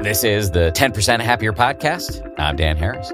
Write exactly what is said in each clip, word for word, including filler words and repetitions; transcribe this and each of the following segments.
This is the ten percent Happier Podcast. I'm Dan Harris.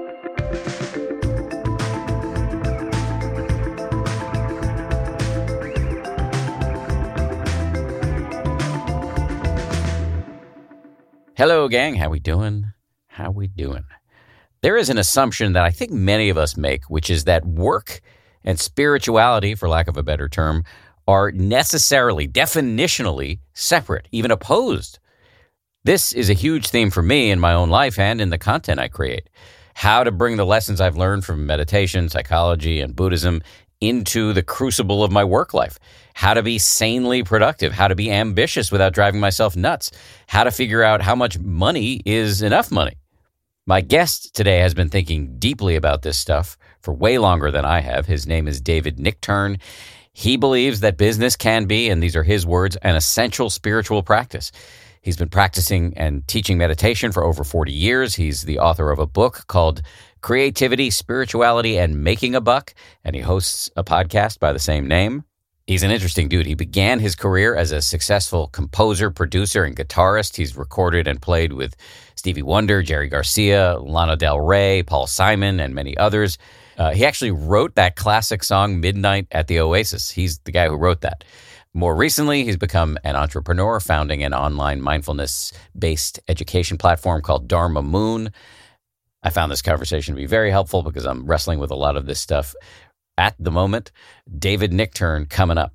Hello, gang. How we doing? How we doing? There is an assumption that I think many of us make, which is that work and spirituality, for lack of a better term, are necessarily, definitionally separate, even opposed. This is a huge theme for me in my own life and in the content I create. How to bring the lessons I've learned from meditation, psychology, and Buddhism into the crucible of my work life. How to be sanely productive. How to be ambitious without driving myself nuts. How to figure out how much money is enough money. My guest today has been thinking deeply about this stuff for way longer than I have. His name is David Nichtern. He believes that business can be, and these are his words, an essential spiritual practice. He's been practicing and teaching meditation for over forty years. He's the author of a book called Creativity, Spirituality, and Making a Buck, and he hosts a podcast by the same name. He's an interesting dude. He began his career as a successful composer, producer, and guitarist. He's recorded and played with Stevie Wonder, Jerry Garcia, Lana Del Rey, Paul Simon, and many others. Uh, he actually wrote that classic song, Midnight at the Oasis. He's the guy who wrote that. More recently, he's become an entrepreneur, founding an online mindfulness-based education platform called Dharma Moon. I found this conversation to be very helpful because I'm wrestling with a lot of this stuff at the moment. David Nichtern coming up.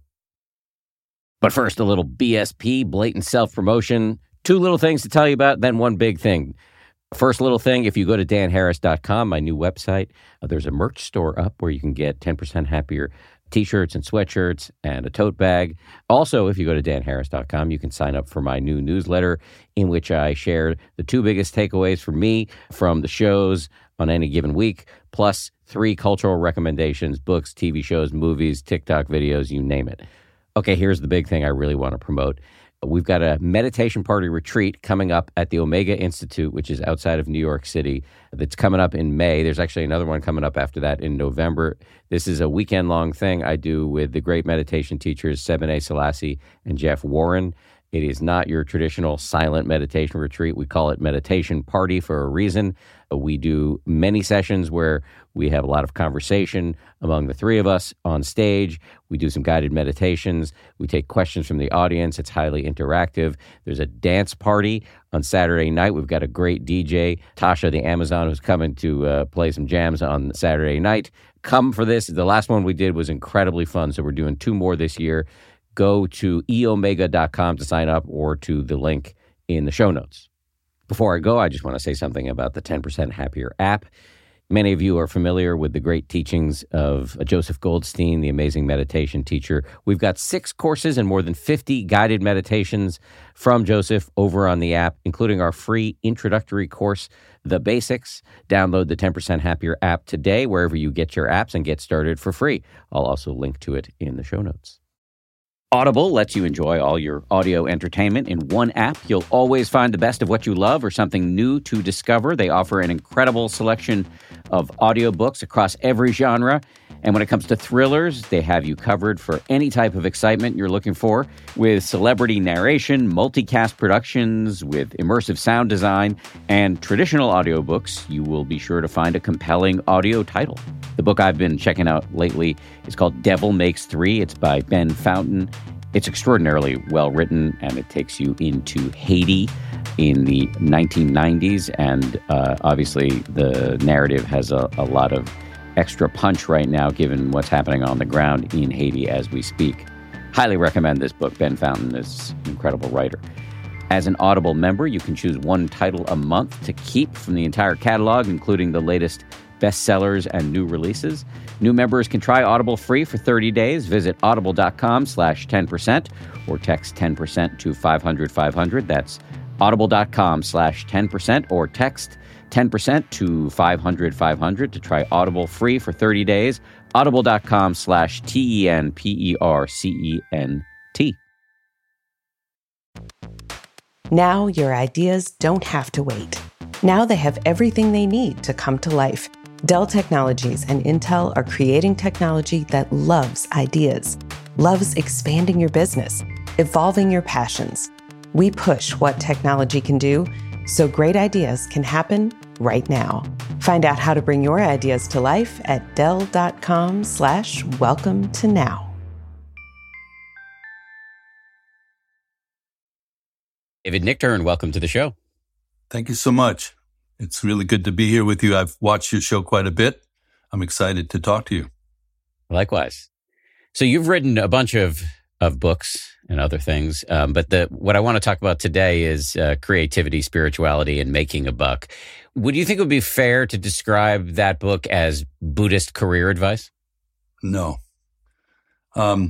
But first, a little B S P, blatant self-promotion. Two little things to tell you about, then one big thing. First little thing, if you go to dan harris dot com, my new website, uh, there's a merch store up where you can get ten percent happier T-shirts and sweatshirts and a tote bag. Also, if you go to dan harris dot com, you can sign up for my new newsletter in which I share the two biggest takeaways for me from the shows on any given week, plus three cultural recommendations, books, T V shows, movies, TikTok videos, you name it. Okay, here's the big thing I really want to promote. We've got a meditation party retreat coming up at the Omega Institute, which is outside of New York City. That's coming up in May. There's actually another one coming up after that in November. This is a weekend-long thing I do with the great meditation teachers, Sebene Selassie and Jeff Warren. It is not your traditional silent meditation retreat. We call it meditation party for a reason. We do many sessions where we have a lot of conversation among the three of us on stage. We do some guided meditations. We take questions from the audience. It's highly interactive. There's a dance party on Saturday night. We've got a great D J, Tasha the Amazon, who's coming to uh, play some jams on Saturday night. Come for this. The last one we did was incredibly fun, so we're doing two more this year. Go to e omega dot com to sign up or to the link in the show notes. Before I go, I just want to say something about the ten percent Happier app. Many of you are familiar with the great teachings of Joseph Goldstein, the amazing meditation teacher. We've got six courses and more than fifty guided meditations from Joseph over on the app, including our free introductory course, The Basics. Download the ten percent Happier app today, wherever you get your apps, and get started for free. I'll also link to it in the show notes. Audible lets you enjoy all your audio entertainment in one app. You'll always find the best of what you love or something new to discover. They offer an incredible selection of audiobooks across every genre. And when it comes to thrillers, they have you covered for any type of excitement you're looking for, with celebrity narration, multicast productions, with immersive sound design, and traditional audiobooks. You will be sure to find a compelling audio title. The book I've been checking out lately is called Devil Makes Three. It's by Ben Fountain. It's extraordinarily well written, and it takes you into Haiti in the nineteen nineties. And uh, obviously, the narrative has a, a lot of extra punch right now, given what's happening on the ground in Haiti as we speak. Highly recommend this book. Ben Fountain is an incredible writer. As an Audible member, you can choose one title a month to keep from the entire catalog, including the latest bestsellers and new releases. New members can try Audible free for thirty days. Visit audible.com slash 10% or text ten percent to five hundred five hundred. That's audible.com slash 10% or text ten percent to five hundred five hundred to try Audible free for thirty days. Audible.com slash T E N P E R C E N T. Now your ideas don't have to wait. Now they have everything they need to come to life. Dell Technologies and Intel are creating technology that loves ideas, loves expanding your business, evolving your passions. We push what technology can do, so great ideas can happen right now. Find out how to bring your ideas to life at Dell.com slash welcome to now. David Nichtern, welcome to the show. Thank you so much. It's really good to be here with you. I've watched your show quite a bit. I'm excited to talk to you. Likewise. So you've written a bunch of, of books and other things, um, but the what I want to talk about today is uh, creativity, spirituality, and making a buck. Would you think it would be fair to describe that book as Buddhist career advice? No. Um,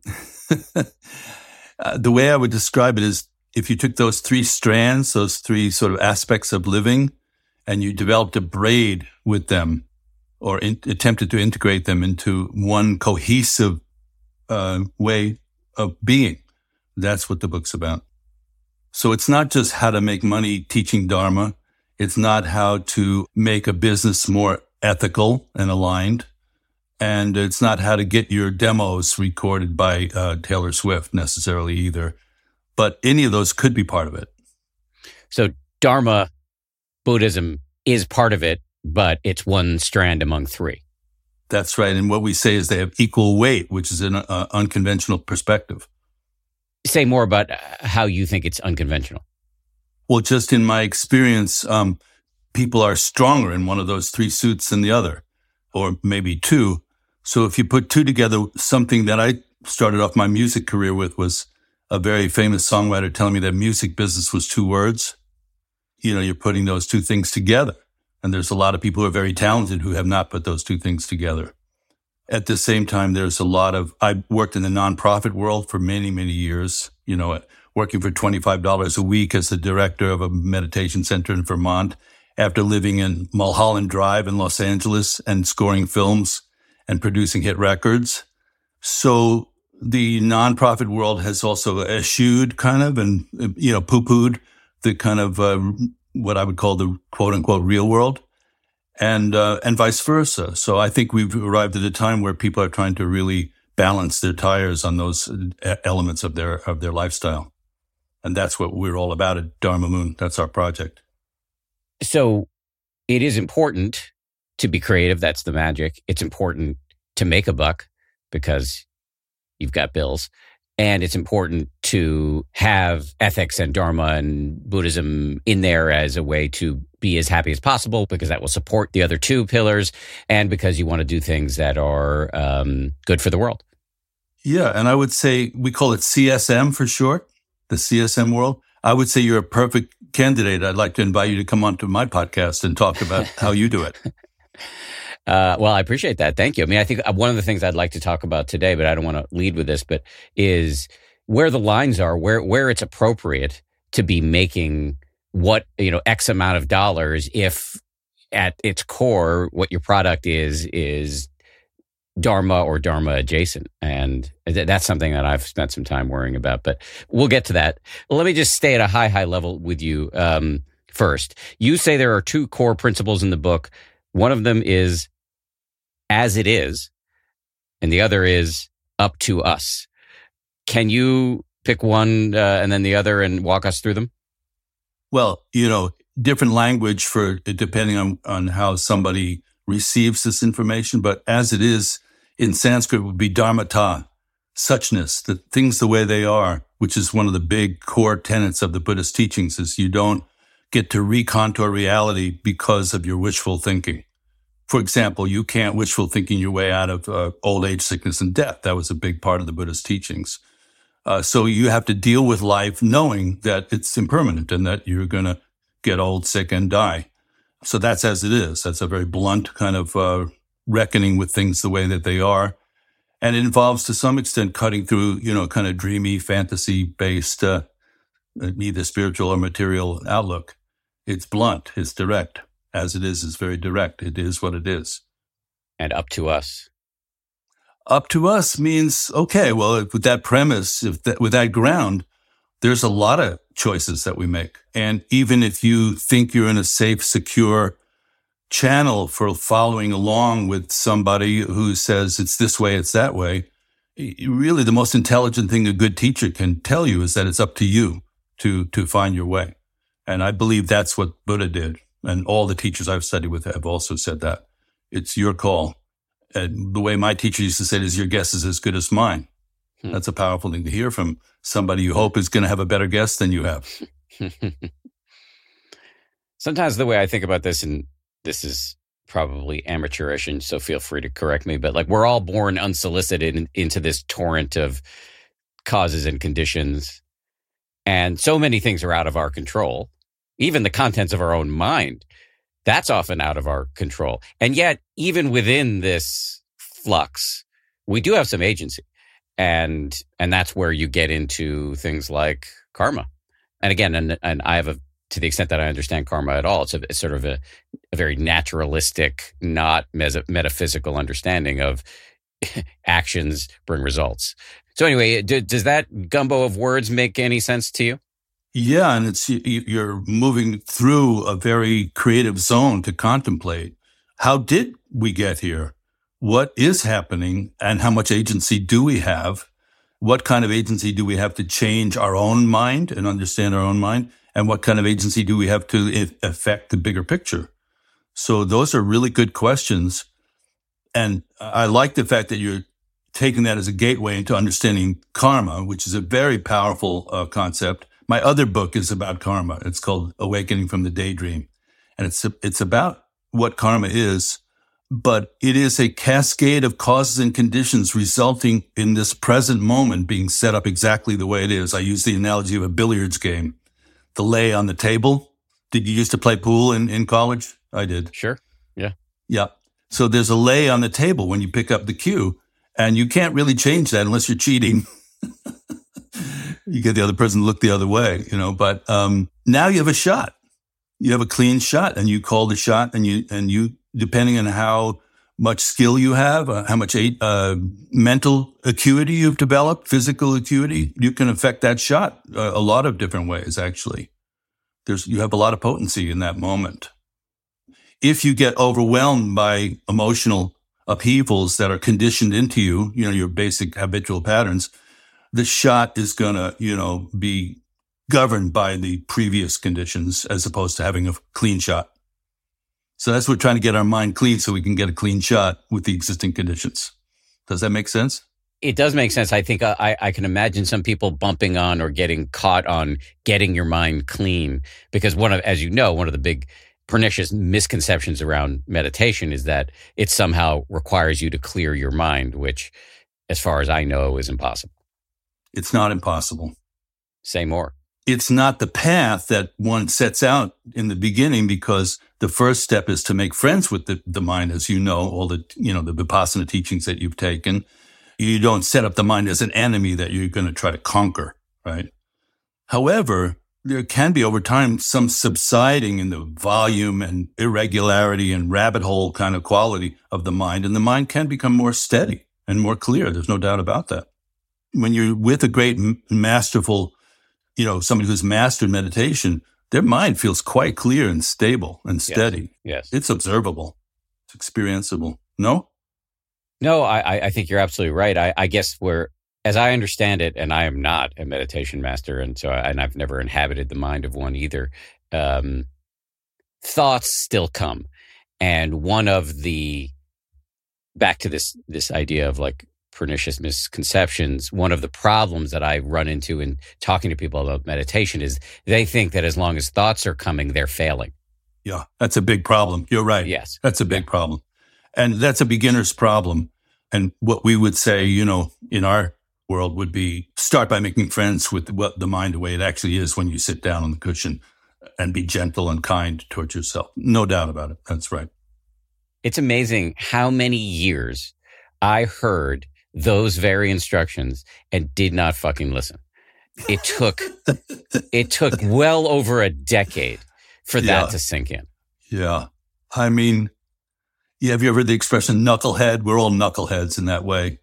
uh, the way I would describe it is if you took those three strands, those three sort of aspects of living, and you developed a braid with them, or in, attempted to integrate them into one cohesive uh, way of being. That's what the book's about. So it's not just how to make money teaching Dharma. It's not how to make a business more ethical and aligned. And it's not how to get your demos recorded by uh, Taylor Swift necessarily either. But any of those could be part of it. So Dharma, Buddhism is part of it, but it's one strand among three. That's right. And what we say is they have equal weight, which is an uh, unconventional perspective. Say more about how you think it's unconventional. Well, just in my experience, um, people are stronger in one of those three suits than the other, or maybe two. So if you put two together, something that I started off my music career with was a very famous songwriter telling me that music business was two words. You know, you're putting those two things together. And there's a lot of people who are very talented who have not put those two things together. At the same time, there's a lot of, I worked in the nonprofit world for many, many years, you know, working for twenty-five dollars a week as the director of a meditation center in Vermont, after living in Mulholland Drive in Los Angeles and scoring films and producing hit records. So the nonprofit world has also eschewed kind of and, you know, poo-pooed the kind of uh, what I would call the quote-unquote real world, and uh, and vice versa. So I think we've arrived at a time where people are trying to really balance their tires on those elements of their of their lifestyle. And that's what we're all about at Dharma Moon. That's our project. So it is important to be creative. That's the magic. It's important to make a buck because you've got bills. And it's important to have ethics and Dharma and Buddhism in there as a way to be as happy as possible, because that will support the other two pillars, and because you want to do things that are um, good for the world. Yeah, and I would say we call it C S M for short, the C S M world. I would say you're a perfect candidate. I'd like to invite you to come onto my podcast and talk about how you do it. Uh, well, I appreciate that. Thank you. I mean, I think one of the things I'd like to talk about today, but I don't want to lead with this, but is where the lines are, where where it's appropriate to be making what, you know, X amount of dollars if at its core, what your product is, is Dharma or Dharma adjacent. And th- that's something that I've spent some time worrying about, but we'll get to that. Let me just stay at a high, high level with you um, first. You say there are two core principles in the book. One of them is as it is, and the other is up to us. Can you pick one uh, and then the other and walk us through them? Well, you know, different language for depending on, on how somebody receives this information, but as it is in Sanskrit would be dharmata, suchness, the things the way they are, which is one of the big core tenets of the Buddhist teachings, is you don't get to recontour reality because of your wishful thinking. For example, you can't wishful thinking your way out of uh, old age, sickness, and death. That was a big part of the Buddhist teachings. Uh, so you have to deal with life knowing that it's impermanent and that you're going to get old, sick, and die. So that's as it is. That's a very blunt kind of uh, reckoning with things the way that they are. And it involves, to some extent, cutting through, you know, kind of dreamy, fantasy-based, uh, either spiritual or material outlook. It's blunt. It's direct. As it is, is very direct. It is what it is. And up to us. Up to us means, okay, well, with that premise, if that, with that ground, there's a lot of choices that we make. And even if you think you're in a safe, secure channel for following along with somebody who says it's this way, it's that way, really the most intelligent thing a good teacher can tell you is that it's up to you to, to find your way. And I believe that's what Buddha did. And all the teachers I've studied with have also said that. It's your call. And the way my teacher used to say it is, your guess is as good as mine. Hmm. That's a powerful thing to hear from somebody you hope is going to have a better guess than you have. Sometimes the way I think about this, and this is probably amateurish, and so feel free to correct me, but like we're all born unsolicited in, into this torrent of causes and conditions. And so many things are out of our control. Even the contents of our own mind, that's often out of our control. And yet, even within this flux, we do have some agency. And and that's where you get into things like karma. And again, and, and I have a, to the extent that I understand karma at all, it's, a, it's sort of a, a very naturalistic, not mes- metaphysical understanding of actions bring results. So anyway, do, does that gumbo of words make any sense to you? Yeah, and it's you're moving through a very creative zone to contemplate. How did we get here? What is happening? And how much agency do we have? What kind of agency do we have to change our own mind and understand our own mind? And what kind of agency do we have to affect the bigger picture? So those are really good questions. And I like the fact that you're taking that as a gateway into understanding karma, which is a very powerful uh, concept. My other book is about karma. It's called Awakening from the Daydream. And it's it's about what karma is, but it is a cascade of causes and conditions resulting in this present moment being set up exactly the way it is. I use the analogy of a billiards game. The lay on the table. Did you used to play pool in, in college? I did. Sure. Yeah. Yeah. So there's a lay on the table when you pick up the cue. And you can't really change that unless you're cheating. You get the other person to look the other way, you know, but um, now you have a shot. You have a clean shot and you call the shot and you, and you, depending on how much skill you have, uh, how much uh, mental acuity you've developed, physical acuity, you can affect that shot uh, a lot of different ways, actually. There's, you have a lot of potency in that moment. If you get overwhelmed by emotional upheavals that are conditioned into you, you know, your basic habitual patterns, the shot is going to, you know, be governed by the previous conditions as opposed to having a clean shot. So that's what we're trying to get our mind clean so we can get a clean shot with the existing conditions. Does that make sense? It does make sense. I think I, I can imagine some people bumping on or getting caught on getting your mind clean because one of, as you know, one of the big pernicious misconceptions around meditation is that it somehow requires you to clear your mind, which, as far as I know, is impossible. It's not impossible. Say more. It's not the path that one sets out in the beginning because the first step is to make friends with the, the mind, as you know, all the, you know, the Vipassana teachings that you've taken. You don't set up the mind as an enemy that you're going to try to conquer, right? However, there can be over time some subsiding in the volume and irregularity and rabbit hole kind of quality of the mind. And the mind can become more steady and more clear. There's no doubt about that. When you're with a great masterful, you know, somebody who's mastered meditation, their mind feels quite clear and stable and steady. Yes. yes. It's observable. It's experienceable. No? No, I, I think you're absolutely right. I, I guess we're, as I understand it, and I am not a meditation master, and so and I've never inhabited the mind of one either. Um, thoughts still come, and one of the back to this this idea of like pernicious misconceptions. One of the problems that I run into in talking to people about meditation is they think that as long as thoughts are coming, they're failing. Yeah, that's a big problem. You're right. Yes, that's a big yeah. problem, and that's a beginner's problem. And what we would say, you know, in our world would be start by making friends with what the mind the way it actually is when you sit down on the cushion and be gentle and kind towards yourself. No doubt about it. That's right. It's amazing how many years I heard those very instructions and did not fucking listen. It took, it took well over a decade for that yeah. to sink in. Yeah. I mean, yeah, have you ever heard the expression knucklehead? We're all knuckleheads in that way.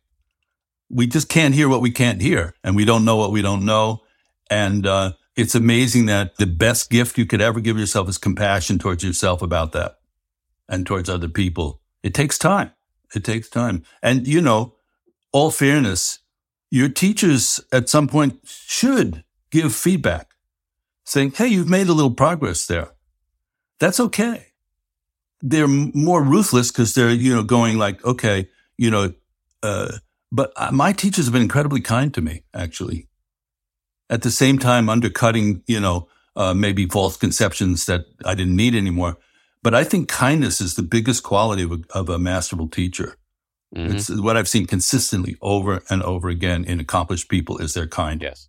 We just can't hear what we can't hear, and we don't know what we don't know. And uh, it's amazing that the best gift you could ever give yourself is compassion towards yourself about that and towards other people. It takes time. It takes time. And, you know, all fairness, your teachers at some point should give feedback. saying, hey, you've made a little progress there. That's okay. They're more ruthless because they're, you know, going like, okay, you know, uh, but my teachers have been incredibly kind to me, actually. At the same time, undercutting, you know, uh, maybe false conceptions that I didn't need anymore. But I think kindness is the biggest quality of a, of a masterful teacher. Mm-hmm. It's what I've seen consistently over and over again in accomplished people is they're kind. Yes.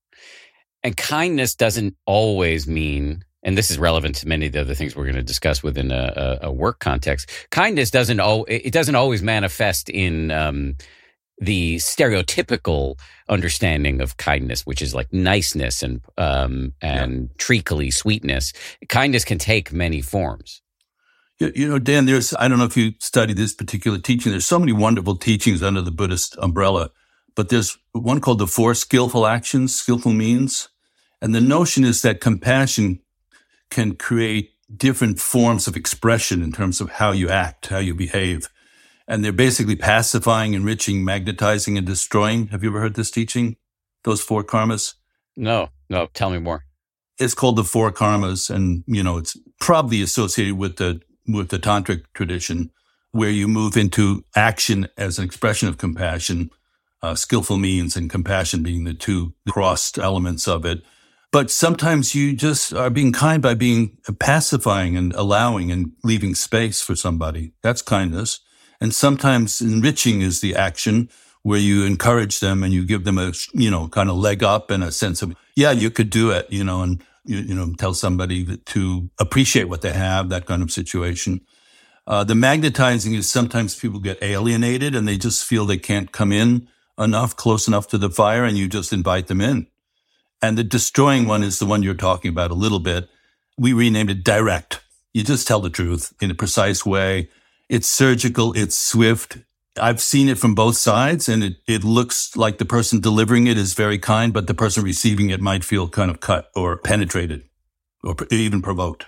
And kindness doesn't always mean, and this is relevant to many of the other things we're going to discuss within a, a, a work context. Kindness doesn't al- it doesn't always manifest in um, the stereotypical understanding of kindness, which is like niceness and um, and yeah. treacly sweetness. Kindness can take many forms. You, you know, Dan, there's I don't know if you studied this particular teaching. There's so many wonderful teachings under the Buddhist umbrella, but there's one called the Four Skillful Actions, Skillful Means. And the notion is that compassion can create different forms of expression in terms of how you act, how you behave. And they're basically pacifying, enriching, magnetizing, and destroying. Have you ever heard this teaching? Those four karmas? No, no. Tell me more. It's called the Four Karmas. And, you know, it's probably associated with the, with the tantric tradition where you move into action as an expression of compassion, uh, skillful means and compassion being the two crossed elements of it. But sometimes you just are being kind by being pacifying and allowing and leaving space for somebody. That's kindness. And sometimes enriching is the action where you encourage them and you give them a, you know, kind of leg up and a sense of, yeah, you could do it, you know, and, you, you know, tell somebody to appreciate what they have, that kind of situation. Uh, the magnetizing is sometimes people get alienated and they just feel they can't come in enough, close enough to the fire, and you just invite them in. And the destroying one is the one you're talking about a little bit. We renamed it direct. You just tell the truth in a precise way. It's surgical. It's swift. I've seen it from both sides, and it, it looks like the person delivering it is very kind, but the person receiving it might feel kind of cut or penetrated or even provoked.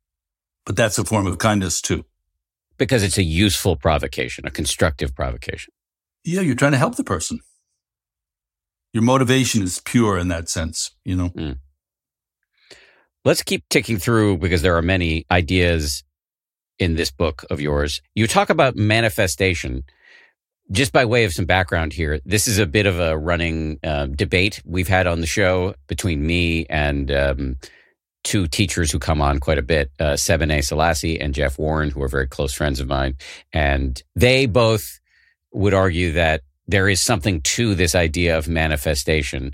But that's a form of kindness too. Because it's a useful provocation, a constructive provocation. Yeah, you're trying to help the person. Your motivation is pure in that sense, you know. Mm. Let's keep ticking through because there are many ideas in this book of yours. You talk about manifestation. Just by way of some background here, this is a bit of a running uh, debate we've had on the show between me and um, two teachers who come on quite a bit, uh, Sebene Selassie and Jeff Warren, who are very close friends of mine. And they both would argue that there is something to this idea of manifestation.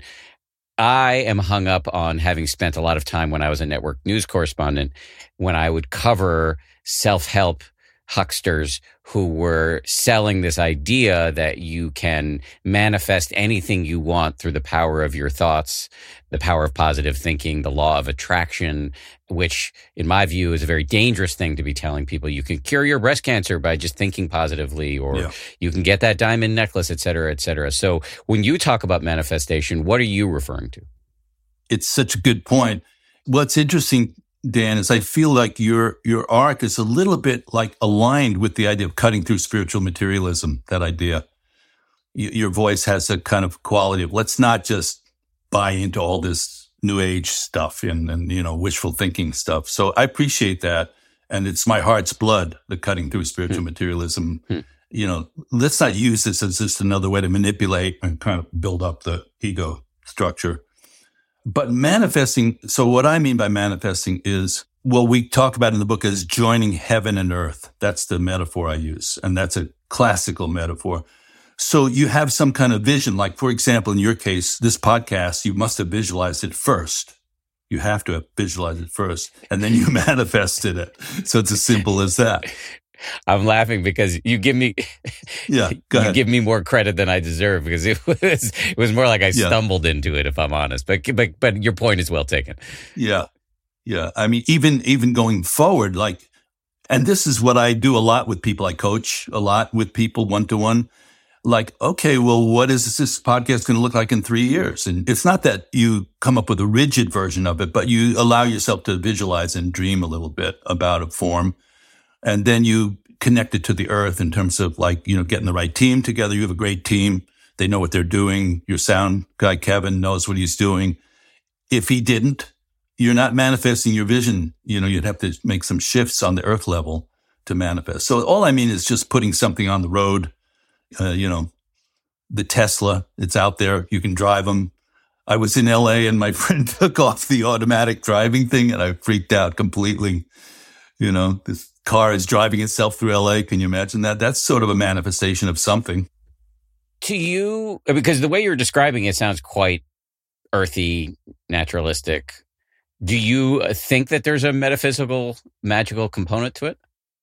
I am hung up on having spent a lot of time when I was a network news correspondent, when I would cover self-help hucksters who were selling this idea that you can manifest anything you want through the power of your thoughts, the power of positive thinking, the law of attraction, which in my view is a very dangerous thing to be telling people. You can cure your breast cancer by just thinking positively, or yeah. you can get that diamond necklace, et cetera, et cetera. So when you talk about manifestation, what are you referring to? It's such a good point. What's interesting, Dan, is I feel like your your arc is a little bit like aligned with the idea of cutting through spiritual materialism, that idea. Y- your voice has a kind of quality of, let's not just buy into all this new age stuff and, and you know, wishful thinking stuff. So I appreciate that. And it's my heart's blood, the cutting through spiritual hmm. materialism. Hmm. You know, let's not use this as just another way to manipulate and kind of build up the ego structure. But manifesting, so what I mean by manifesting is, well, we talk about in the book as joining heaven and earth. That's the metaphor I use. And that's a classical metaphor. So you have some kind of vision. Like, for example, in your case, this podcast, you must have visualized it first. You have to have visualized it first. And then you manifested it. So it's as simple as that. I'm laughing because you give me, yeah, go ahead. You give me more credit than I deserve, because it was it was more like I yeah. stumbled into it, if I'm honest. But but but your point is well taken. Yeah, yeah. I mean, even even going forward, like, and this is what I do a lot with people. I coach a lot with people one to one. Like, okay, well, what is this podcast going to look like in three years? And it's not that you come up with a rigid version of it, but you allow yourself to visualize and dream a little bit about a form. And then you connect it to the earth in terms of, like, you know, getting the right team together. You have a great team. They know what they're doing. Your sound guy, Kevin, knows what he's doing. If he didn't, you're not manifesting your vision. You know, you'd have to make some shifts on the earth level to manifest. So all I mean is just putting something on the road, uh, you know, the Tesla, it's out there. You can drive them. I was in L A and my friend took off the automatic driving thing and I freaked out completely. You know, this car is driving itself through L A. Can you imagine that? That's sort of a manifestation of something. To you, because the way you're describing it sounds quite earthy, naturalistic. Do you think that there's a metaphysical, magical component to it?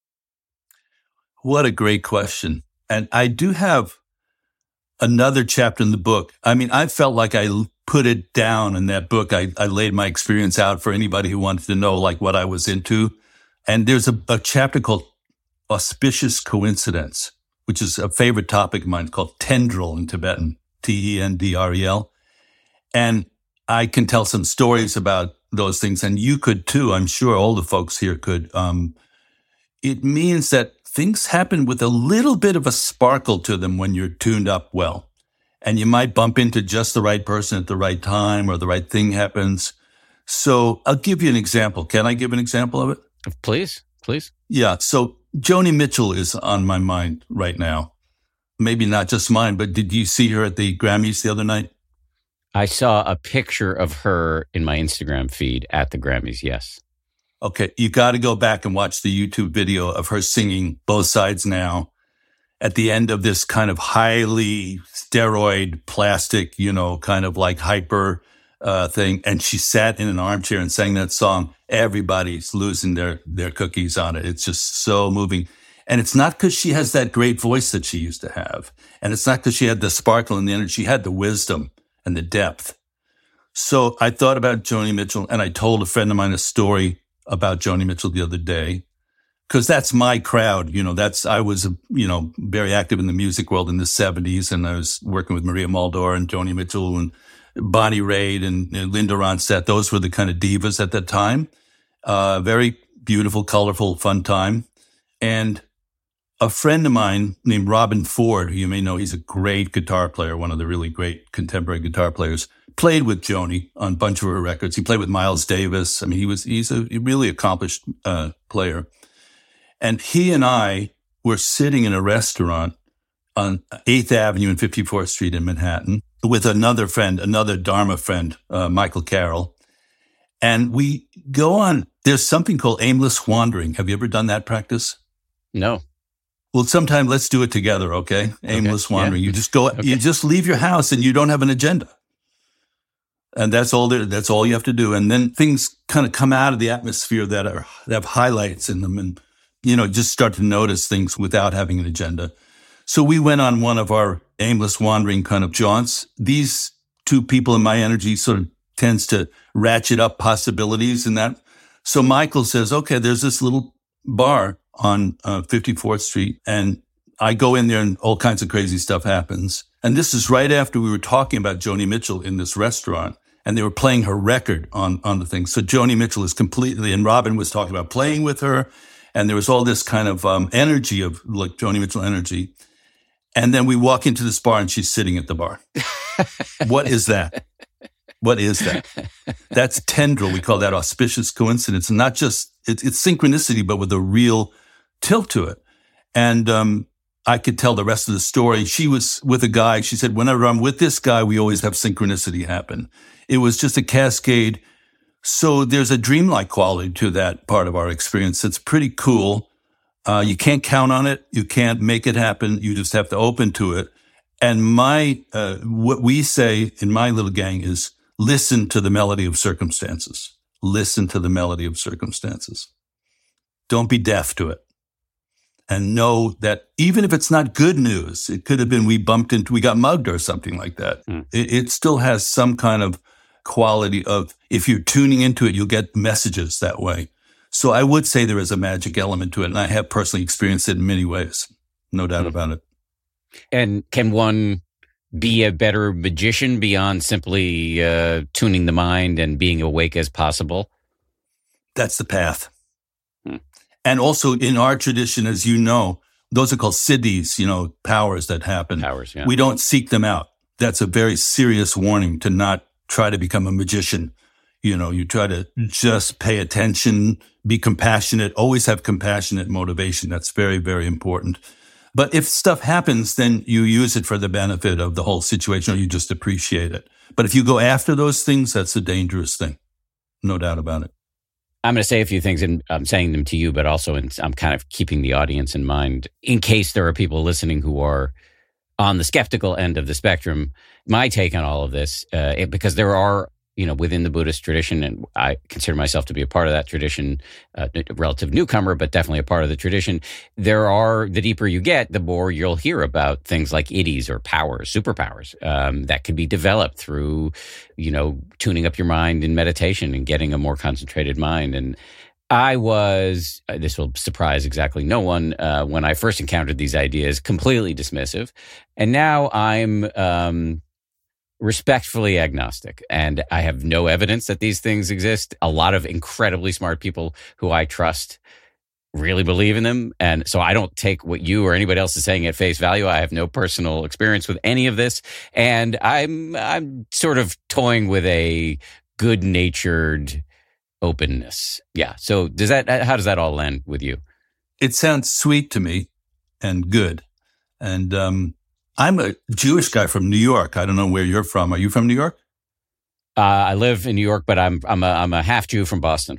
What a great question. And I do have another chapter in the book. I mean, I felt like I put it down in that book. I, I laid my experience out for anybody who wanted to know like what I was into. And there's a, a chapter called Auspicious Coincidence, which is a favorite topic of mine. It's called Tendril in Tibetan, T E N D R E L. And I can tell some stories about those things. And you could too. I'm sure all the folks here could. Um, it means that things happen with a little bit of a sparkle to them when you're tuned up well. And you might bump into just the right person at the right time or the right thing happens. So I'll give you an example. Can I give an example of it? Please, please. Yeah. So Joni Mitchell is on my mind right now. Maybe not just mine, but did you see her at the Grammys the other night? I saw a picture of her in my Instagram feed at the Grammys, yes. Okay, you got to go back and watch the YouTube video of her singing Both Sides Now at the end of this kind of highly steroid plastic, you know, kind of like hyper uh, thing. And she sat in an armchair and sang that song. Everybody's losing their, their cookies on it. It's just so moving. And it's not because she has that great voice that she used to have. And it's not because she had the sparkle and the energy. She had the wisdom and the depth. So I thought about Joni Mitchell and I told a friend of mine a story about Joni Mitchell the other day, because that's my crowd. You know, that's, I was, you know, very active in the music world in the seventies, and I was working with Maria Muldaur and Joni Mitchell and Bonnie Raitt and, and Linda Ronstadt. Those were the kind of divas at that time. Uh, very beautiful, colorful, fun time. And a friend of mine named Robin Ford, who you may know, he's a great guitar player, one of the really great contemporary guitar players, played with Joni on a bunch of her records. He played with Miles Davis. I mean, he was, he's a really accomplished uh, player. And he and I were sitting in a restaurant on eighth Avenue and fifty-fourth Street in Manhattan with another friend, another Dharma friend, uh, Michael Carroll. And we go on, there's something called aimless wandering. Have you ever done that practice? No. Well, sometime let's do it together, okay? Aimless okay. wandering. Yeah. You just go, okay. You just leave your house and you don't have an agenda. And that's all there, that's all you have to do. And then things kind of come out of the atmosphere that are, that have highlights in them, and, you know, just start to notice things without having an agenda. So we went on one of our aimless wandering kind of jaunts. These two people in my energy sort of tends to ratchet up possibilities in that. So Michael says, okay, there's this little bar on uh, fifty-fourth Street. And I go in there and all kinds of crazy stuff happens. And this is right after we were talking about Joni Mitchell in this restaurant, and they were playing her record on, on the thing. So Joni Mitchell is completely, and Robin was talking about playing with her. And there was all this kind of um, energy of like Joni Mitchell energy. And then we walk into this bar and she's sitting at the bar. What is that? What is that? That's tendril. We call that auspicious coincidence. And not just, it, it's synchronicity, but with a real tilt to it. And um, I could tell the rest of the story. She was with a guy. She said, whenever I'm with this guy, we always have synchronicity happen. It was just a cascade. So there's a dreamlike quality to that part of our experience. It's pretty cool. Uh, you can't count on it. You can't make it happen. You just have to open to it. And my, uh, what we say in my little gang is listen to the melody of circumstances. Listen to the melody of circumstances. Don't be deaf to it. And know that even if it's not good news, it could have been we bumped into, we got mugged or something like that. Mm. It, it still has some kind of quality of, if you're tuning into it, you'll get messages that way. So I would say there is a magic element to it, and I have personally experienced it in many ways. No doubt mm. about it. And can one be a better magician beyond simply uh, tuning the mind and being awake as possible? That's the path. Hmm. And also in our tradition, as you know, those are called siddhis, you know, powers that happen. Powers, yeah. We don't seek them out. That's a very serious warning to not try to become a magician. You know, you try to just pay attention, be compassionate, always have compassionate motivation. That's very, very important. But if stuff happens, then you use it for the benefit of the whole situation, or you just appreciate it. But if you go after those things, that's a dangerous thing. No doubt about it. I'm going to say a few things, and I'm saying them to you, but also in, I'm kind of keeping the audience in mind in case there are people listening who are on the skeptical end of the spectrum. My take on all of this, uh, it, because there are, you know, within the Buddhist tradition, and I consider myself to be a part of that tradition, uh, a relative newcomer, but definitely a part of the tradition. There are, the deeper you get, the more you'll hear about things like idis or powers, superpowers, um, that could be developed through, you know, tuning up your mind in meditation and getting a more concentrated mind. And I was, uh, this will surprise exactly no one, uh, when I first encountered these ideas, completely dismissive. And now I'm, um, respectfully agnostic, and I have no evidence that these things exist. A lot of incredibly smart people who I trust really believe in them, and so I don't take what you or anybody else is saying at face value. I have no personal experience with any of this, and I'm I'm sort of toying with a good-natured openness. Yeah. So does that? How does that all land with you? It sounds sweet to me, and good, and um. I'm a Jewish guy from New York. I don't know where you're from. Are you from New York? Uh, I live in New York, but I'm I'm a I'm a half Jew from Boston.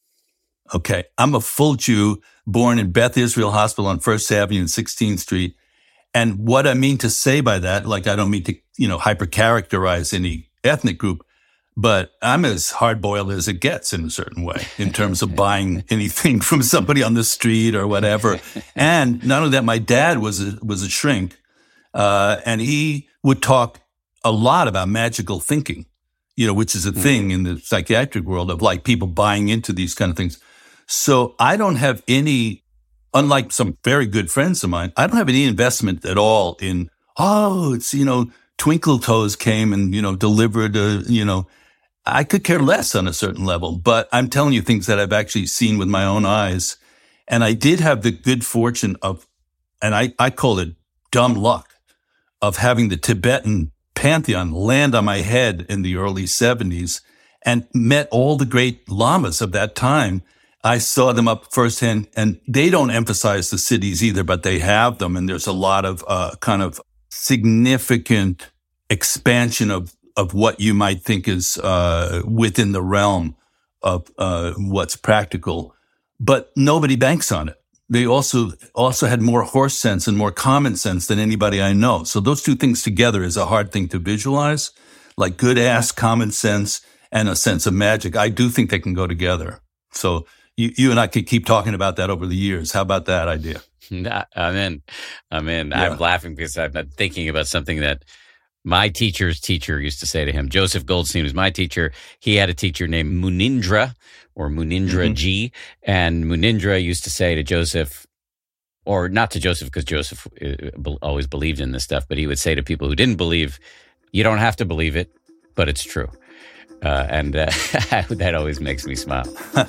Okay, I'm a full Jew, born in Beth Israel Hospital on First Avenue and sixteenth Street. And what I mean to say by that, like I don't mean to, you know, hyper-characterize any ethnic group, but I'm as hard-boiled as it gets in a certain way in terms of buying anything from somebody on the street or whatever. And not only that, my dad was a, was a shrink. Uh, and he would talk a lot about magical thinking, you know, which is a thing in the psychiatric world of like people buying into these kind of things. So I don't have any, unlike some very good friends of mine, I don't have any investment at all in, oh, it's, you know, Twinkle Toes came and, you know, delivered a, you know, I could care less on a certain level, but I'm telling you things that I've actually seen with my own eyes. And I did have the good fortune of, and I, I call it dumb luck, of having the Tibetan pantheon land on my head in the early seventies and met all the great lamas of that time. I saw them up firsthand, and they don't emphasize the cities either, but they have them. And there's a lot of uh, kind of significant expansion of, of what you might think is uh, within the realm of uh, what's practical, but nobody banks on it. They also also had more horse sense and more common sense than anybody I know. So those two things together is a hard thing to visualize, like good ass common sense and a sense of magic. I do think they can go together. So you, you and I could keep talking about that over the years. How about that idea? I'm in. I'm in. Yeah. I'm laughing because I'm thinking about something that my teacher's teacher used to say to him. Joseph Goldstein was my teacher. He had a teacher named Munindra, or Munindra mm-hmm. G. And Munindra used to say to Joseph, or not to Joseph because Joseph always believed in this stuff, but he would say to people who didn't believe, you don't have to believe it, but it's true. Uh, and uh, that always makes me smile.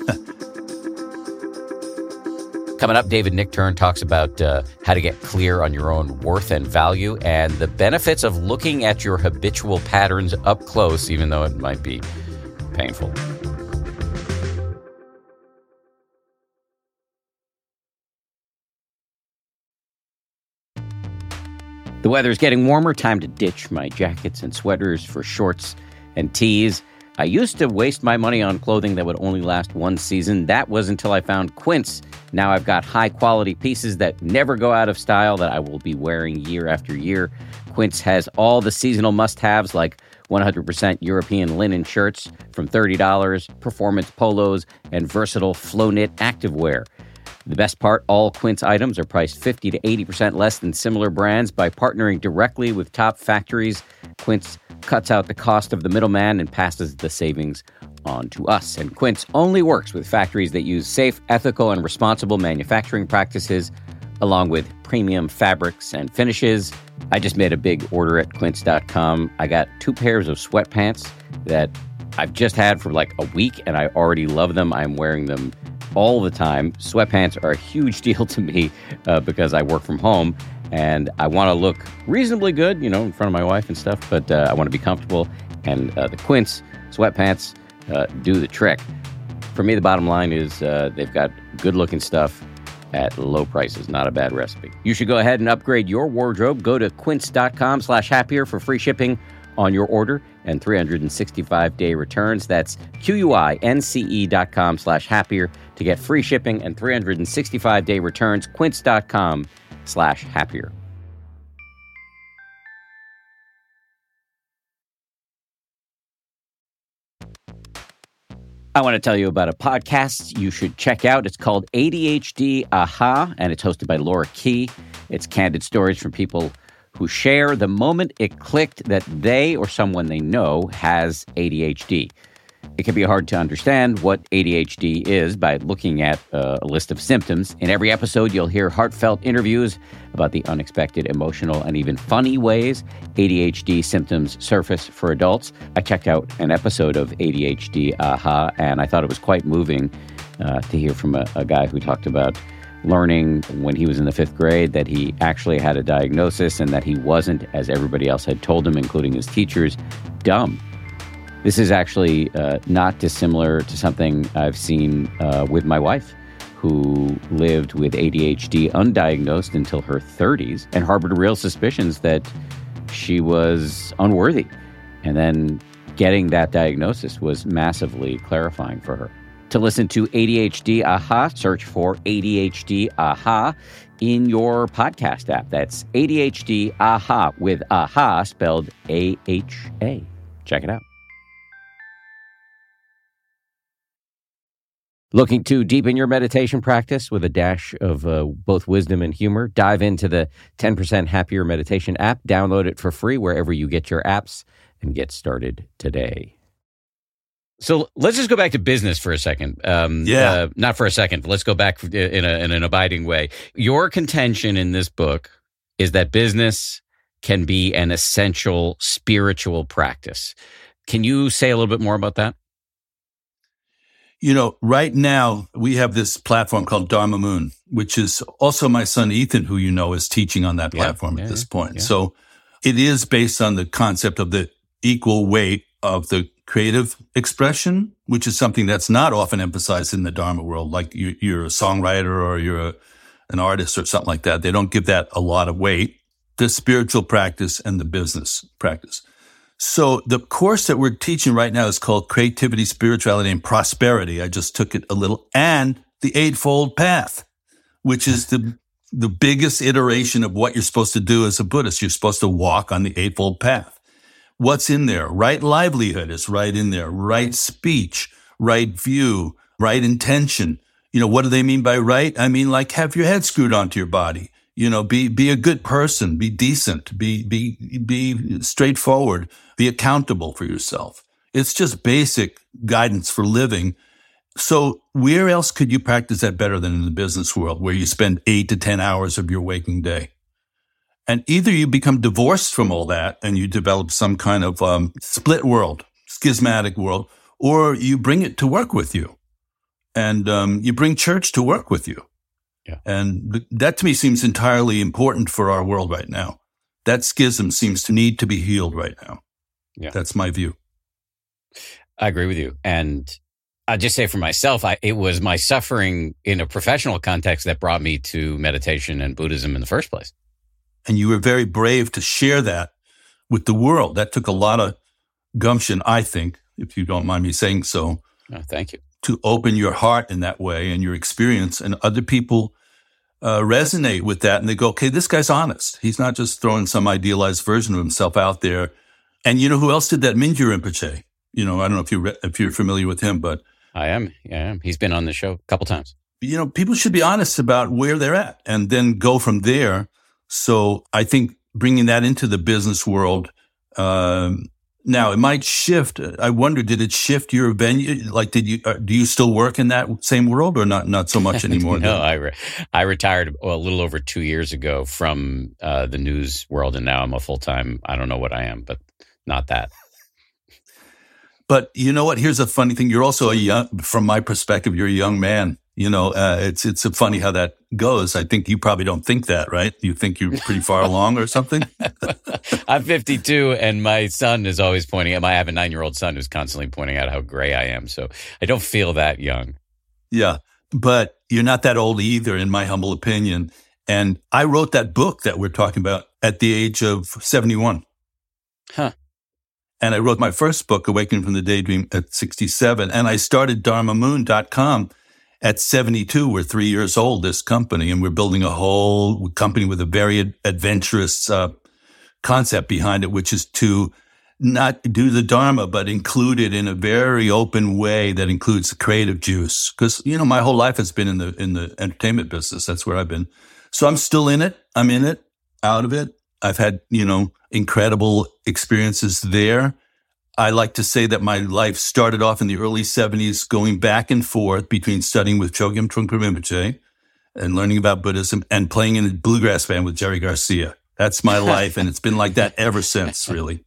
Coming up, David Nichtern talks about uh, how to get clear on your own worth and value and the benefits of looking at your habitual patterns up close, even though it might be painful. The weather's getting warmer. Time to ditch my jackets and sweaters for shorts and tees. I used to waste my money on clothing that would only last one season. That was until I found Quince. Now I've got high-quality pieces that never go out of style that I will be wearing year after year. Quince has all the seasonal must-haves like one hundred percent European linen shirts from thirty dollars, performance polos, and versatile flow-knit activewear. The best part, all Quince items are priced fifty to eighty percent less than similar brands. By partnering directly with top factories, Quince cuts out the cost of the middleman and passes the savings on to us. And Quince only works with factories that use safe, ethical, and responsible manufacturing practices, along with premium fabrics and finishes. I just made a big order at quince dot com. I got two pairs of sweatpants that I've just had for like a week, and I already love them. I'm wearing them all the time. Sweatpants are a huge deal to me uh, because I work from home and I want to look reasonably good, you know, in front of my wife and stuff, but uh, I want to be comfortable. And uh, the Quince sweatpants uh, do the trick. For me, the bottom line is uh, they've got good-looking stuff at low prices. Not a bad recipe. You should go ahead and upgrade your wardrobe. Go to quince.com slash happier for free shipping on your order and three hundred sixty-five day returns. That's Q-U-I-N-C-E dot com slash happier to get free shipping and three hundred sixty-five day returns. Quince.com slash happier. I want to tell you about a podcast you should check out. It's called A D H D Aha, and it's hosted by Laura Key. It's candid stories from people who share the moment it clicked that they or someone they know has A D H D. It can be hard to understand what A D H D is by looking at uh, a list of symptoms. In every episode, you'll hear heartfelt interviews about the unexpected, emotional, and even funny ways A D H D symptoms surface for adults. I checked out an episode of A D H D Aha, and I thought it was quite moving uh, to hear from a, a guy who talked about learning when he was in the fifth grade that he actually had a diagnosis and that he wasn't, as everybody else had told him, including his teachers, dumb. This is actually uh, not dissimilar to something I've seen uh, with my wife, who lived with A D H D undiagnosed until her thirties and harbored real suspicions that she was unworthy. And then getting that diagnosis was massively clarifying for her. To listen to A D H D Aha, search for A D H D Aha in your podcast app. That's A D H D Aha with Aha spelled A H A. Check it out. Looking to deepen your meditation practice with a dash of uh, both wisdom and humor? Dive into the ten percent Happier Meditation app. Download it for free wherever you get your apps and get started today. So let's just go back to business for a second. Um, yeah. Uh, not for a second. Let's go back in, a, in an abiding way. Your contention in this book is that business can be an essential spiritual practice. Can you say a little bit more about that? You know, right now we have this platform called Dharma Moon, which is also my son Ethan, who you know is teaching on that platform yeah, yeah, at this point. Yeah. So it is based on the concept of the equal weight of the creative expression, which is something that's not often emphasized in the Dharma world. Like you, you're a songwriter or you're a, an artist or something like that. They don't give that a lot of weight. The spiritual practice and the business practice. So the course that we're teaching right now is called Creativity, Spirituality, and Prosperity. I just took it a little. And the Eightfold Path, which is the the biggest iteration of what you're supposed to do as a Buddhist. You're supposed to walk on the Eightfold Path. What's in there? Right livelihood is right in there. Right speech, right view, right intention. You know, what do they mean by right? I mean, like have your head screwed onto your body. You know, be, be a good person, be decent, be, be, be straightforward, be accountable for yourself. It's just basic guidance for living. So where else could you practice that better than in the business world where you spend eight to ten hours of your waking day? And either you become divorced from all that and you develop some kind of um, split world, schismatic world, or you bring it to work with you and um, you bring church to work with you. Yeah. And that to me seems entirely important for our world right now. That schism seems to need to be healed right now. Yeah. That's my view. I agree with you. And I'll just say for myself, I, it was my suffering in a professional context that brought me to meditation and Buddhism in the first place. And you were very brave to share that with the world. That took a lot of gumption, I think, if you don't mind me saying so. Oh, thank you. To open your heart in that way and your experience, and other people uh, resonate with that and they go, okay, this guy's honest. He's not just throwing some idealized version of himself out there. And you know who else did that? Mingyur Rinpoche. You know, I don't know if you re- if you're familiar with him, but I am. I am. He's been on the show a couple times. You know, people should be honest about where they're at and then go from there. So I think bringing that into the business world. Um, now it might shift. I wonder, did it shift your venue? Like, did you uh, do you still work in that same world, or not? Not so much anymore. No, I re- I retired well, a little over two years ago from uh, the news world, and now I'm a full time. I don't know what I am, but not that. But you know what? Here's a funny thing. You're also a young, from my perspective, you're a young man. You know, uh, it's it's funny how that goes. I think you probably don't think that, right? You think you're pretty far along or something? I'm fifty-two, and my son is always pointing at, I have a nine-year-old son who's constantly pointing out how gray I am. So I don't feel that young. Yeah, but you're not that old either, in my humble opinion. And I wrote that book that we're talking about at the age of seventy-one. Huh. And I wrote my first book, Awakening from the Daydream, at sixty-seven. And I started Dharma Moon dot com at seventy-two. We're three years old, this company, and we're building a whole company with a very adventurous uh, concept behind it, which is to not do the Dharma, but include it in a very open way that includes the creative juice. Because, you know, my whole life has been in the in the entertainment business. That's where I've been. So I'm still in it. I'm in it, out of it. I've had, you know, incredible experiences there. I like to say that my life started off in the early seventies, going back and forth between studying with Chogyam Trungpa Rinpoche and learning about Buddhism and playing in a bluegrass band with Jerry Garcia. That's my life, and it's been like that ever since, really.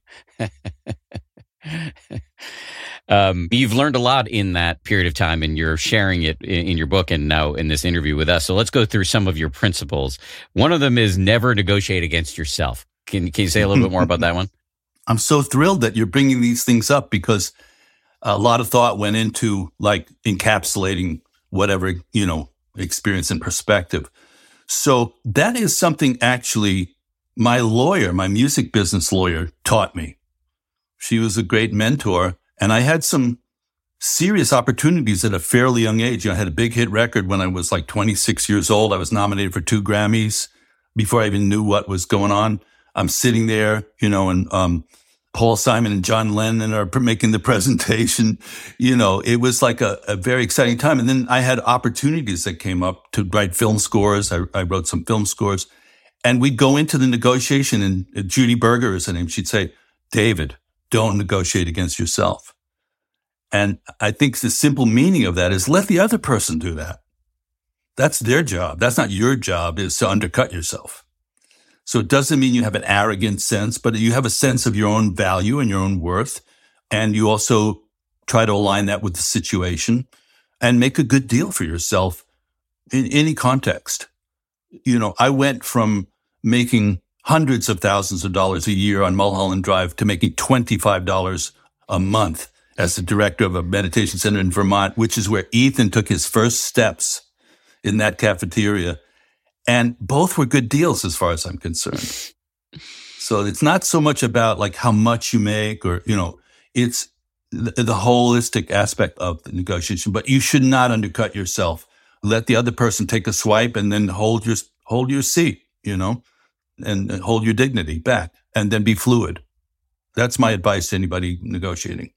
um, you've learned a lot in that period of time, and you're sharing it in, in your book and now in this interview with us. So let's go through some of your principles. One of them is never negotiate against yourself. Can, can you say a little bit more about that one? I'm so thrilled that you're bringing these things up, because a lot of thought went into like encapsulating whatever, you know, experience and perspective. So that is something actually my lawyer, my music business lawyer, taught me. She was a great mentor, and I had some serious opportunities at a fairly young age. You know, I had a big hit record when I was like twenty-six years old. I was nominated for two Grammys before I even knew what was going on. I'm sitting there, you know, and um, Paul Simon and John Lennon are making the presentation. You know, it was like a, a very exciting time. And then I had opportunities that came up to write film scores. I, I wrote some film scores. And we'd go into the negotiation, and uh, Judy Berger is her name. She'd say, David, don't negotiate against yourself. And I think the simple meaning of that is let the other person do that. That's their job. That's not your job, is to undercut yourself. So it doesn't mean you have an arrogant sense, but you have a sense of your own value and your own worth. And you also try to align that with the situation and make a good deal for yourself in any context. You know, I went from making hundreds of thousands of dollars a year on Mulholland Drive to making twenty-five dollars a month as the director of a meditation center in Vermont, which is where Ethan took his first steps in that cafeteria. And both were good deals as far as I'm concerned. So it's not so much about like how much you make or, you know, it's the, the holistic aspect of the negotiation, but you should not undercut yourself. Let the other person take a swipe and then hold your, hold your seat, you know, and, and hold your dignity back, and then be fluid. That's my advice to anybody negotiating.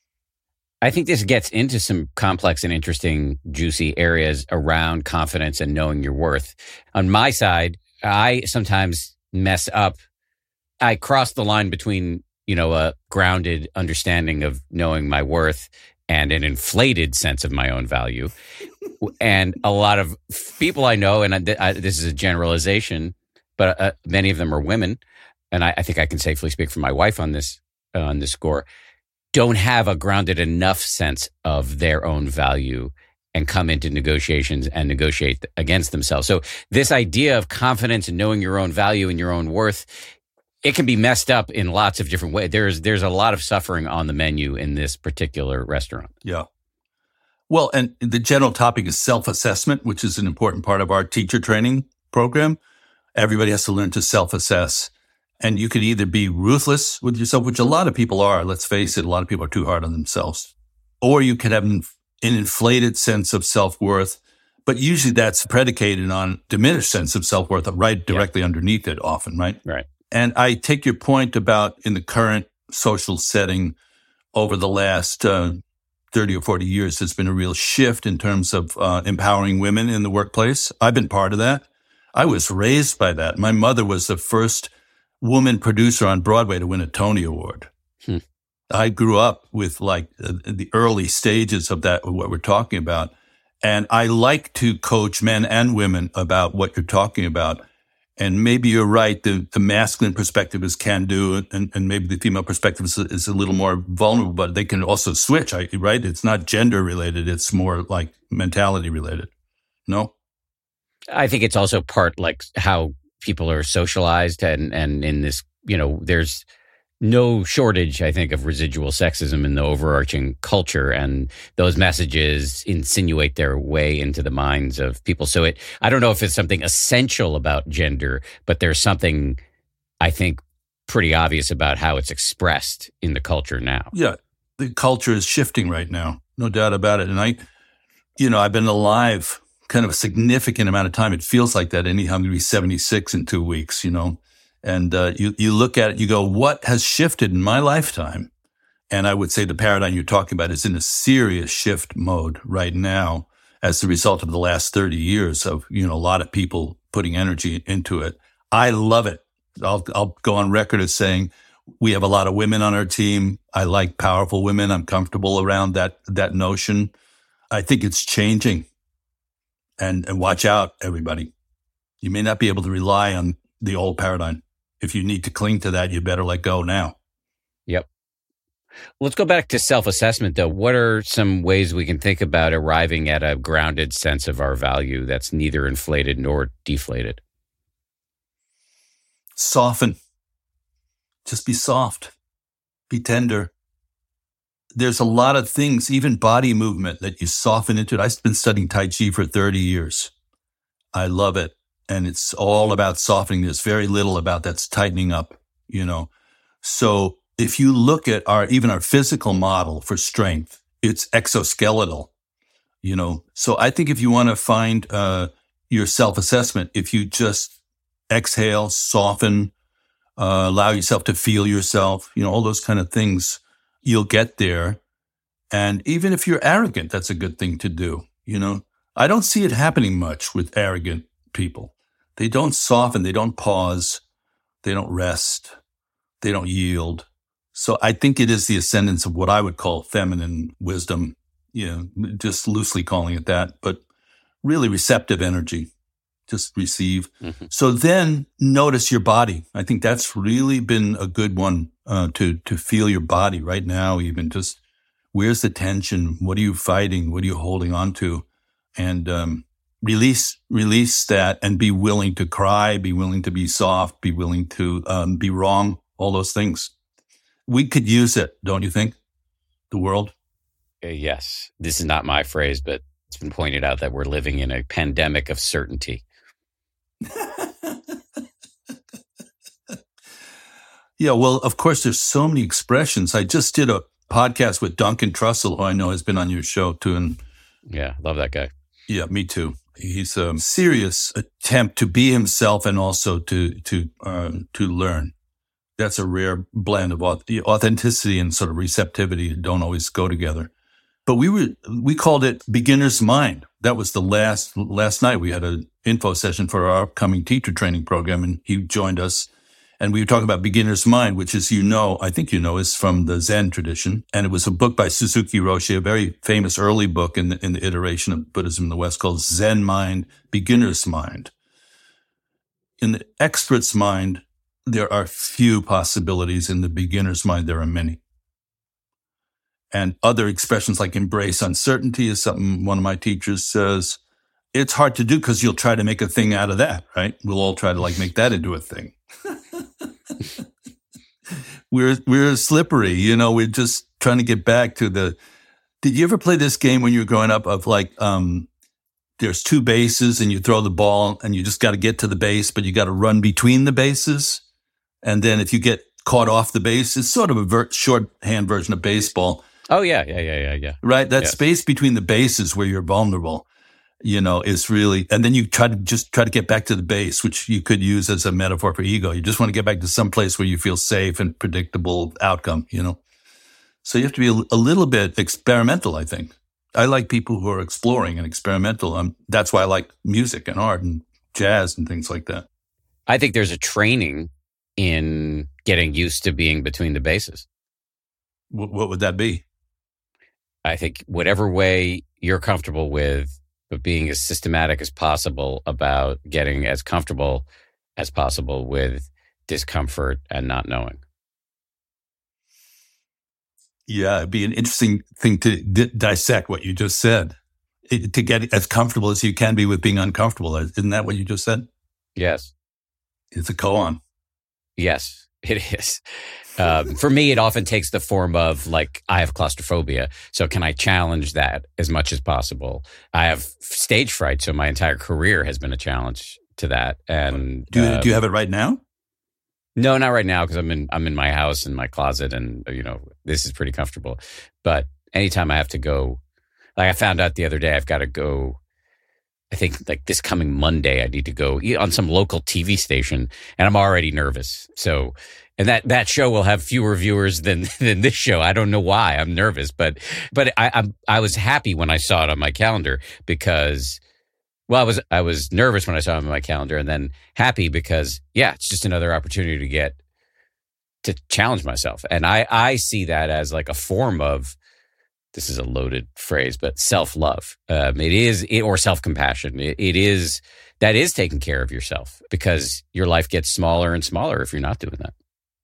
I think this gets into some complex and interesting, juicy areas around confidence and knowing your worth. On my side, I sometimes mess up. I cross the line between, you know, a grounded understanding of knowing my worth and an inflated sense of my own value. And a lot of people I know, and I, I, this is a generalization, but uh, many of them are women, and I, I think I can safely speak for my wife on this uh, on this score, don't have a grounded enough sense of their own value and come into negotiations and negotiate against themselves. So this idea of confidence and knowing your own value and your own worth, it can be messed up in lots of different ways. There's there's a lot of suffering on the menu in this particular restaurant. Yeah. Well, and the general topic is self-assessment, which is an important part of our teacher training program. Everybody has to learn to self-assess. And you can either be ruthless with yourself, which a lot of people are. Let's face it, a lot of people are too hard on themselves. Or you can have an, an inflated sense of self-worth, but usually that's predicated on diminished sense of self-worth right directly yeah. underneath it often, right? Right. And I take your point about in the current social setting over the last uh, thirty or forty years, there's been a real shift in terms of uh, empowering women in the workplace. I've been part of that. I was raised by that. My mother was the first woman producer on Broadway to win a Tony Award. Hmm. I grew up with like uh, the early stages of that, what we're talking about. And I like to coach men and women about what you're talking about. And maybe you're right. The, the masculine perspective is can do, and, and maybe the female perspective is, is a little more vulnerable, but they can also switch, right? It's not gender related. It's more like mentality related. No? I think it's also part like how people are socialized, and, and in this, you know, there's no shortage, I think, of residual sexism in the overarching culture, and those messages insinuate their way into the minds of people. So it, I don't know if it's something essential about gender, but there's something, I think, pretty obvious about how it's expressed in the culture now. Yeah, the culture is shifting right now, no doubt about it. And I, you know, I've been alive kind of a significant amount of time. It feels like that anyhow. I'm going to be seventy-six in two weeks, you know. And uh, you, you look at it, you go, what has shifted in my lifetime? And I would say the paradigm you're talking about is in a serious shift mode right now as the result of the last thirty years of, you know, a lot of people putting energy into it. I love it. I'll, I'll go on record as saying we have a lot of women on our team. I like powerful women. I'm comfortable around that, that notion. I think it's changing. And, and watch out, everybody. You may not be able to rely on the old paradigm. If you need to cling to that, you better let go now. Yep. Let's go back to self-assessment, though. What are some ways we can think about arriving at a grounded sense of our value that's neither inflated nor deflated? Soften. Just be soft. Be tender. There's a lot of things, even body movement, that you soften into it. I've been studying Tai Chi for thirty years. I love it. And it's all about softening. There's very little about that's tightening up, you know. So if you look at our, even our physical model for strength, it's exoskeletal, you know. So I think if you want to find uh, your self-assessment, if you just exhale, soften, uh, allow yourself to feel yourself, you know, all those kind of things, you'll get there. And even if you're arrogant, that's a good thing to do, you know. I don't see it happening much with arrogant people. They don't soften, they don't pause, they don't rest, they don't yield. So I think it is the ascendance of what I would call feminine wisdom, you know, just loosely calling it that, but really receptive energy. Just receive. Mm-hmm. So then notice your body. I think that's really been a good one uh, to to feel your body right now, even just where's the tension? What are you fighting? What are you holding on to? And um Release, release that and be willing to cry, be willing to be soft, be willing to um, be wrong, all those things. We could use it, don't you think? The world? Uh, yes. This is not my phrase, but it's been pointed out that we're living in a pandemic of certainty. Yeah, well, of course, there's so many expressions. I just did a podcast with Duncan Trussell, who I know has been on your show too. And yeah, love that guy. Yeah, me too. He's a serious attempt to be himself and also to to uh, to learn. That's a rare blend of authenticity and sort of receptivity that don't always go together. But we were we called it beginner's mind. That was the last last night. We had an info session for our upcoming teacher training program, and he joined us. And we were talking about beginner's mind, which, as you know, I think you know, is from the Zen tradition. And it was a book by Suzuki Roshi, a very famous early book in the, in the iteration of Buddhism in the West called Zen Mind, Beginner's Mind. In the expert's mind, there are few possibilities. In the beginner's mind, there are many. And other expressions like embrace uncertainty is something one of my teachers says. It's hard to do because you'll try to make a thing out of that, right? We'll all try to like make that into a thing. we're we're slippery, you know. We're just trying to get back to the. Did you ever play this game when you were growing up? Of like, um, there's two bases and you throw the ball and you just got to get to the base, but you got to run between the bases. And then if you get caught off the base, it's sort of a ver- shorthand version of baseball. Oh yeah, yeah, yeah, yeah, yeah. Right, that yes. space between the bases where you're vulnerable. You know, is really, and then you try to just try to get back to the base, which you could use as a metaphor for ego. You just want to get back to some place where you feel safe and predictable outcome, you know. So you have to be a, a little bit experimental, I think. I like people who are exploring and experimental. Um, that's why I like music and art and jazz and things like that. I think there's a training in getting used to being between the bases. W- what would that be? I think whatever way you're comfortable with, but being as systematic as possible about getting as comfortable as possible with discomfort and not knowing. Yeah, it'd be an interesting thing to di- dissect what you just said. it, to get as comfortable as you can be with being uncomfortable. Isn't that what you just said? Yes. It's a koan. Yes, it is. Um, for me, it often takes the form of like, I have claustrophobia. So can I challenge that as much as possible? I have stage fright. So my entire career has been a challenge to that. And do, um, do you have it right now? No, not right now. Cause I'm in, I'm in my house in my closet and you know, this is pretty comfortable, but anytime I have to go, like I found out the other day, I've got to go, I think like this coming Monday, I need to go on some local T V station and I'm already nervous. So, and that, that show will have fewer viewers than, than this show. I don't know why I'm nervous, but, but I, I, I was happy when I saw it on my calendar because, well, I was, I was nervous when I saw it on my calendar and then happy because yeah, it's just another opportunity to get, to challenge myself. And I, I see that as like a form of, this is a loaded phrase, but self-love. Um, it is, it, or self-compassion. It, it is, that is taking care of yourself because your life gets smaller and smaller if you're not doing that.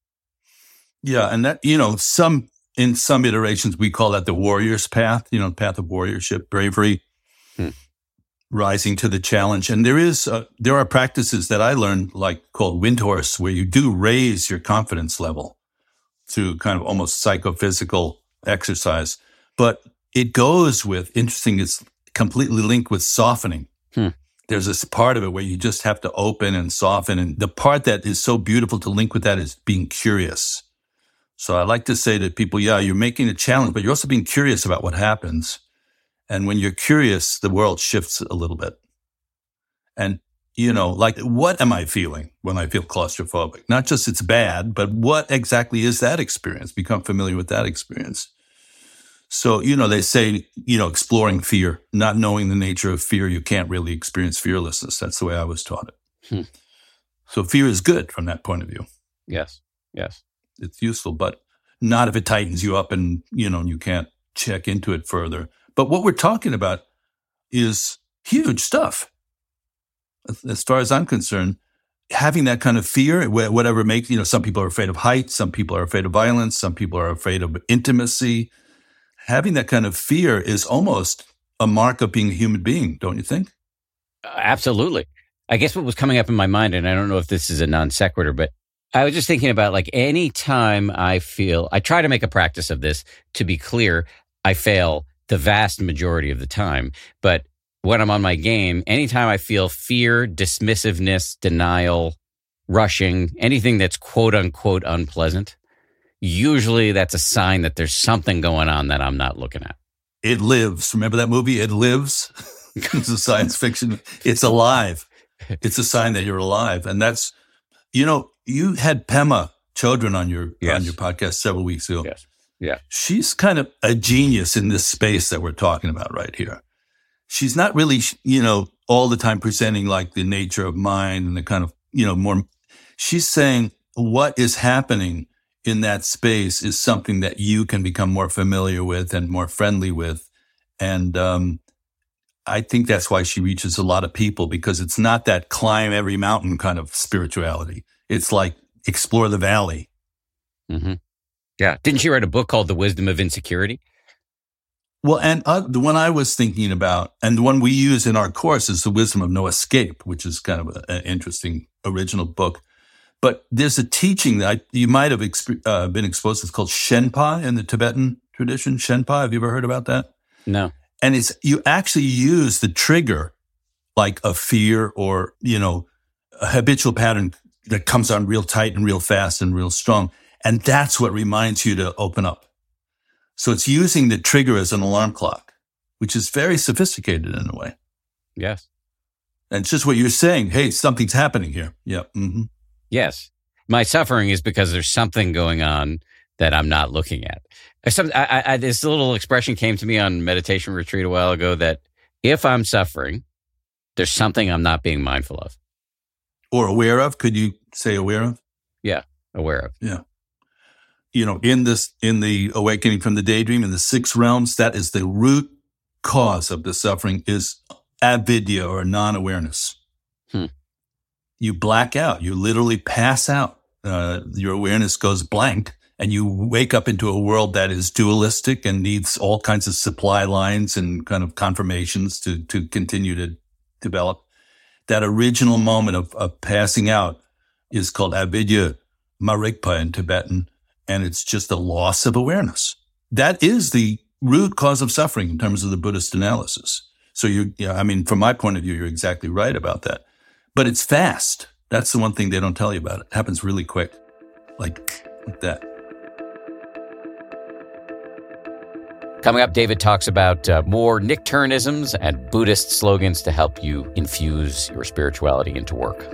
Yeah. And that, you know, some, in some iterations, we call that the warrior's path, you know, path of warriorship, bravery, hmm. rising to the challenge. And there is, uh, there are practices that I learned like called Windhorse, where you do raise your confidence level through kind of almost psychophysical exercise. But it goes with, interesting, it's completely linked with softening. Hmm. There's this part of it where you just have to open and soften. And the part that is so beautiful to link with that is being curious. So I like to say to people, yeah, you're making a challenge, but you're also being curious about what happens. And when you're curious, the world shifts a little bit. And, you know, like, what am I feeling when I feel claustrophobic? Not just it's bad, but what exactly is that experience? Become familiar with that experience. So, you know, they say, you know, exploring fear, not knowing the nature of fear, you can't really experience fearlessness. That's the way I was taught it. Hmm. So fear is good from that point of view. Yes, yes. It's useful, but not if it tightens you up and, you know, you can't check into it further. But what we're talking about is huge stuff. As far as I'm concerned, having that kind of fear, whatever makes, you know, some people are afraid of heights, some people are afraid of violence, some people are afraid of intimacy. Having that kind of fear is almost a mark of being a human being, don't you think? Uh, absolutely. I guess what was coming up in my mind, and I don't know if this is a non sequitur, but I was just thinking about like any time I feel, I try to make a practice of this. To be clear, I fail the vast majority of the time. But when I'm on my game, anytime I feel fear, dismissiveness, denial, rushing, anything that's quote unquote unpleasant, usually that's a sign that there's something going on that I'm not looking at. It lives. Remember that movie? It Lives. It's a science fiction. It's alive. It's a sign that you're alive. And that's, you know, you had Pema Chodron on your, yes. on your podcast several weeks ago. Yes. Yeah. She's kind of a genius in this space that we're talking about right here. She's not really, you know, all the time presenting like the nature of mind and the kind of, you know, more, she's saying what is happening in that space is something that you can become more familiar with and more friendly with. And, um, I think that's why she reaches a lot of people, because it's not that climb every mountain kind of spirituality. It's like explore the valley. Mm-hmm. Yeah. Didn't she write a book called The Wisdom of Insecurity? Well, and uh, the one I was thinking about, and the one we use in our course, is The Wisdom of No Escape, which is kind of an interesting original book. But there's a teaching that I, you might have exp- uh, been exposed to. It's called Shenpa in the Tibetan tradition. Shenpa, have you ever heard about that? No. And it's, you actually use the trigger, like a fear or, you know, a habitual pattern that comes on real tight and real fast and real strong. And that's what reminds you to open up. So it's using the trigger as an alarm clock, which is very sophisticated in a way. Yes. And it's just what you're saying. Hey, something's happening here. Yeah. Mm-hmm. Yes. My suffering is because there's something going on that I'm not looking at. Some, I, I, this little expression came to me on meditation retreat a while ago that if I'm suffering, there's something I'm not being mindful of. Or aware of. Could you say aware of? Yeah, aware of. Yeah. You know, in this, in the awakening from the daydream, in the six realms, that is the root cause of the suffering is avidya or non-awareness. Hmm. You black out. You literally pass out. Uh, your awareness goes blank. and you wake up into a world that is dualistic and needs all kinds of supply lines and kind of confirmations to, to continue to develop, that original moment of, of passing out is called avidya marikpa in Tibetan, and it's just a loss of awareness. That is the root cause of suffering in terms of the Buddhist analysis. So you, yeah, I mean, from my point of view, you're exactly right about that. But it's fast. That's the one thing they don't tell you about. It happens really quick, like, like that. Coming up, David talks about uh, more Nickturnisms and Buddhist slogans to help you infuse your spirituality into work.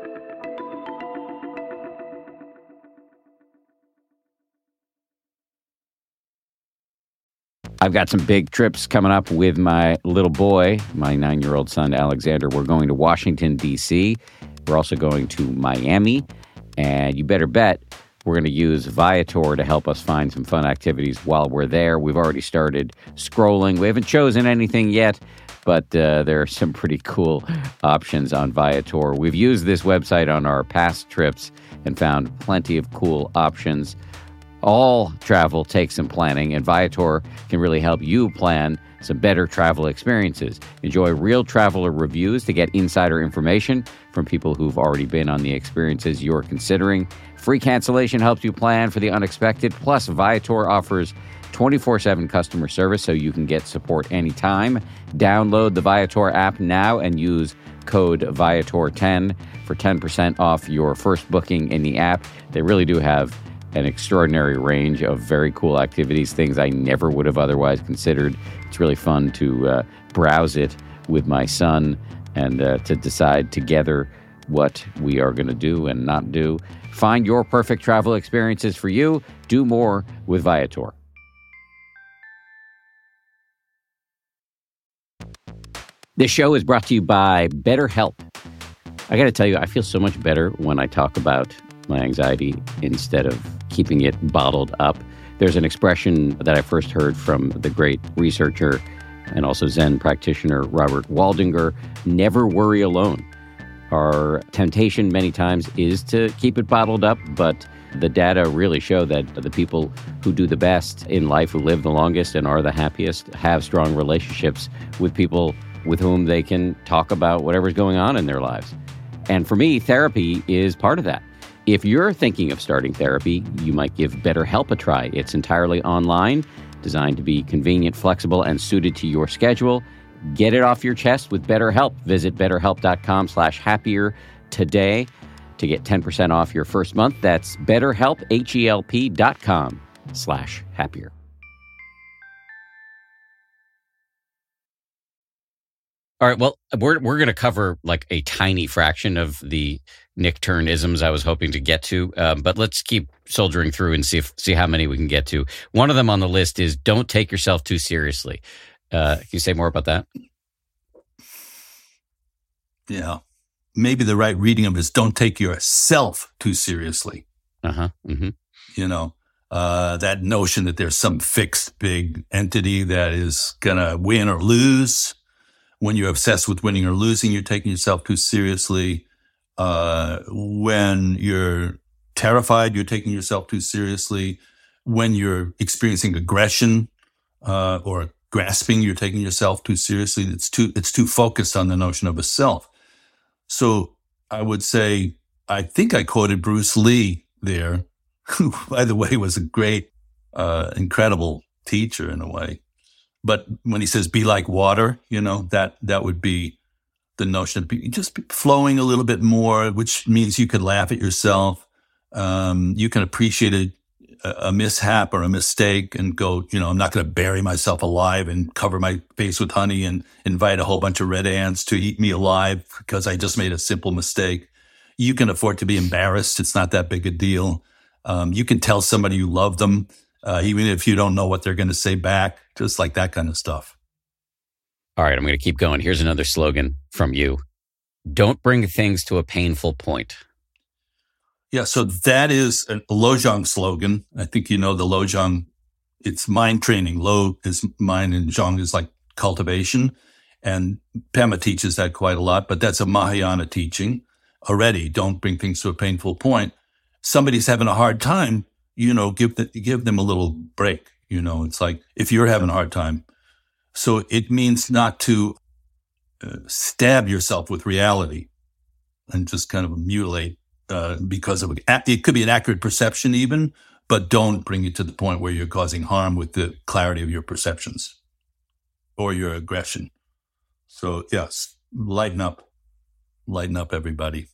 I've got some big trips coming up with my little boy, my nine-year-old son, Alexander. We're going to Washington, D C We're also going to Miami. And you better bet we're going to use Viator to help us find some fun activities while we're there. We've already started scrolling. We haven't chosen anything yet, but uh, there are some pretty cool options on Viator. We've used this website on our past trips and found plenty of cool options. All travel takes some planning, and Viator can really help you plan some better travel experiences. Enjoy real traveler reviews to get insider information from people who've already been on the experiences you're considering. Free cancellation helps you plan for the unexpected. Plus, Viator offers twenty-four seven customer service so you can get support anytime. Download the Viator app now and use code Viator ten for ten percent off your first booking in the app. They really do have an extraordinary range of very cool activities, things I never would have otherwise considered. It's really fun to uh, browse it with my son and uh, to decide together what we are going to do and not do. Find your perfect travel experiences for you. Do more with Viator. This show is brought to you by BetterHelp. I got to tell you, I feel so much better when I talk about my anxiety instead of keeping it bottled up. There's an expression that I first heard from the great researcher and also Zen practitioner Robert Waldinger: never worry alone. Our temptation many times is to keep it bottled up, but the data really show that the people who do the best in life, who live the longest and are the happiest, have strong relationships with people with whom they can talk about whatever's going on in their lives. And for me, therapy is part of that. If you're thinking of starting therapy, you might give BetterHelp a try. It's entirely online, designed to be convenient, flexible, and suited to your schedule. Get it off your chest with BetterHelp. Visit betterhelp.com slash happier today to get ten percent off your first month. That's betterhelp, H-E-L-P dot com slash happier. All right, well, we're we're going to cover like a tiny fraction of the Nickturnisms I was hoping to get to, um, but let's keep soldiering through and see if, see how many we can get to. One of them on the list is don't take yourself too seriously. Uh, can you say more about that? Yeah. Maybe the right reading of it is don't take yourself too seriously. Uh-huh. Mm-hmm. You know, uh, that notion that there's some fixed big entity that is going to win or lose. When you're obsessed with winning or losing, you're taking yourself too seriously. Uh, when you're terrified, you're taking yourself too seriously. When you're experiencing aggression uh, or grasping, you're taking yourself too seriously. It's too it's too focused on the notion of a self. So I would say, I think I quoted Bruce Lee there, who, by the way, was a great, uh, incredible teacher in a way. But when he says, be like water, you know, that, that would be the notion of be, just be flowing a little bit more, which means you could laugh at yourself. Um, you can appreciate a, a mishap or a mistake and go, you know, I'm not going to bury myself alive and cover my face with honey and invite a whole bunch of red ants to eat me alive because I just made a simple mistake. You can afford to be embarrassed. It's not that big a deal. Um, you can tell somebody you love them. Uh, even if you don't know what they're going to say back, just like that kind of stuff. All right, I'm going to keep going. Here's another slogan from you. Don't bring things to a painful point. Yeah, so that is a Lojong slogan. I think you know the Lojong. It's mind training. Lo is mind and Zhong is like cultivation. And Pema teaches that quite a lot, but that's a Mahayana teaching already. Don't bring things to a painful point. Somebody's having a hard time you know, give the, give them a little break. You know, it's like if you're having a hard time. So it means not to uh, stab yourself with reality and just kind of mutilate uh, because of it could be an accurate perception even, but don't bring it to the point where you're causing harm with the clarity of your perceptions or your aggression. So yes, lighten up, lighten up everybody.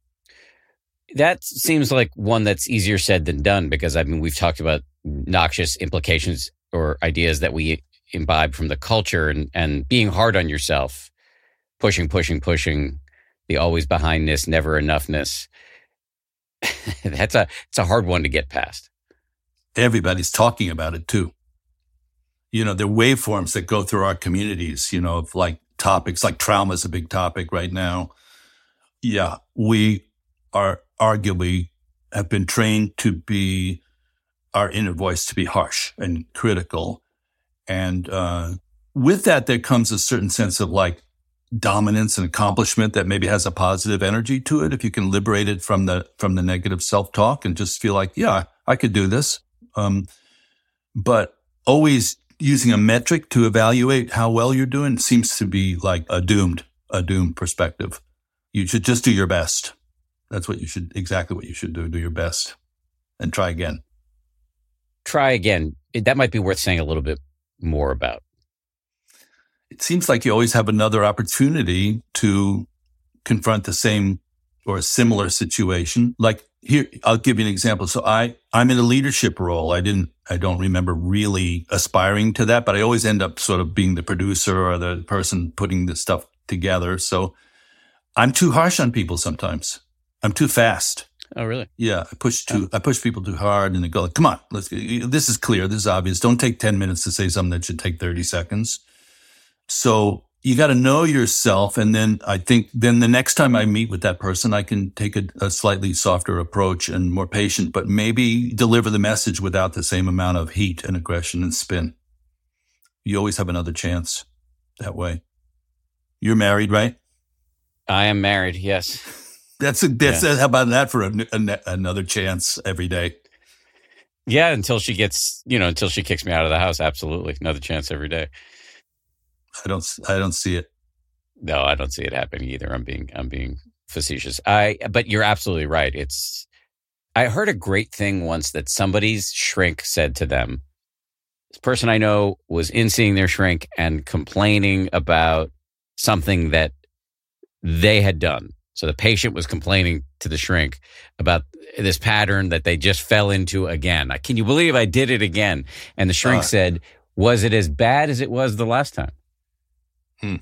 That seems like one that's easier said than done, because I mean, we've talked about noxious implications or ideas that we imbibe from the culture, and, and being hard on yourself, pushing, pushing, pushing, the always behindness, never enoughness. That's a, it's a hard one to get past. Everybody's talking about it too. You know, there are waveforms that go through our communities, you know, of like topics, like trauma is a big topic right now. Yeah, we are arguably have been trained to be our inner voice, to be harsh and critical. And uh, with that, there comes a certain sense of like dominance and accomplishment that maybe has a positive energy to it. If you can liberate it from the from the negative self-talk and just feel like, yeah, I could do this. Um, but always using a metric to evaluate how well you're doing seems to be like a doomed, a doomed perspective. You should just do your best. That's what you should, exactly what you should do. Do your best and try again. Try again. That might be worth saying a little bit more about. It seems like you always have another opportunity to confront the same or a similar situation. Like here, I'll give you an example. So I, I'm in a leadership role. I didn't, I don't remember really aspiring to that, but I always end up sort of being the producer or the person putting the stuff together. So I'm too harsh on people sometimes. I'm too fast. Oh, really? Yeah, I push too. I push people too hard, and they go, "Come on, let's." This is clear. This is obvious. Don't take ten minutes to say something that should take thirty seconds. So you got to know yourself, and then I think then the next time I meet with that person, I can take a, a slightly softer approach and more patient, but maybe deliver the message without the same amount of heat and aggression and spin. You always have another chance that way. You're married, right? I am married. Yes. That's a, that's yeah. a, how about that for a, a, another chance every day? Yeah, until she gets, you know, until she kicks me out of the house. Absolutely, another chance every day. I don't, I don't see it. No, I don't see it happening either. I'm being, I'm being facetious. I, but you're absolutely right. It's, I heard a great thing once that somebody's shrink said to them. This person I know was in seeing their shrink and complaining about something that they had done. So the patient was complaining to the shrink about this pattern that they just fell into again. Can you believe I did it again? And the shrink uh, said, was it as bad as it was the last time? Hmm.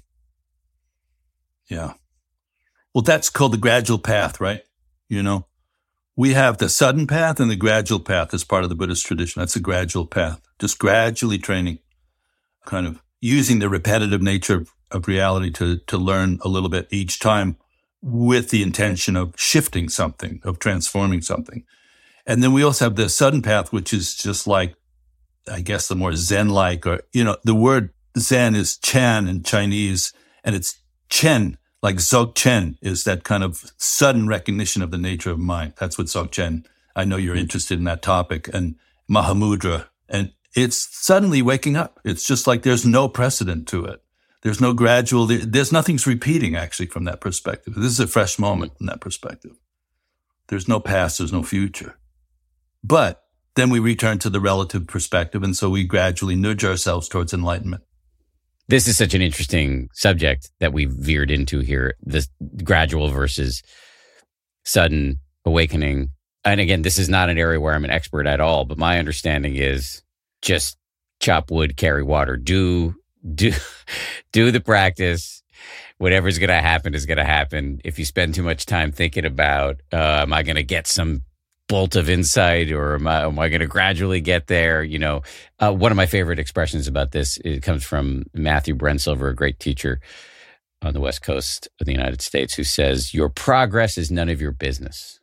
Yeah. Well, that's called the gradual path, right? You know, we have the sudden path and the gradual path as part of the Buddhist tradition. That's a gradual path, just gradually training, kind of using the repetitive nature of, of reality to, to learn a little bit each time, with the intention of shifting something, of transforming something. And then we also have the sudden path, which is just like, I guess, the more Zen-like, or, you know, the word Zen is Chan in Chinese, and it's Chen, like Dzogchen is that kind of sudden recognition of the nature of mind. That's what Dzogchen, I know you're interested in that topic, and Mahamudra. And it's suddenly waking up. It's just like there's no precedent to it. There's no gradual, there's nothing's repeating actually from that perspective. This is a fresh moment from that perspective. There's no past, there's no future. But then we return to the relative perspective, and so we gradually nudge ourselves towards enlightenment. This is such an interesting subject that we veered into here, this gradual versus sudden awakening. And again, this is not an area where I'm an expert at all, but my understanding is just chop wood, carry water, do Do do the practice. Whatever's going to happen is going to happen. If you spend too much time thinking about, uh, am I going to get some bolt of insight, or am I, am I going to gradually get there? You know, uh, one of my favorite expressions about this, it comes from Matthew Brensilver, a great teacher on the West Coast of the United States, who says, your progress is none of your business.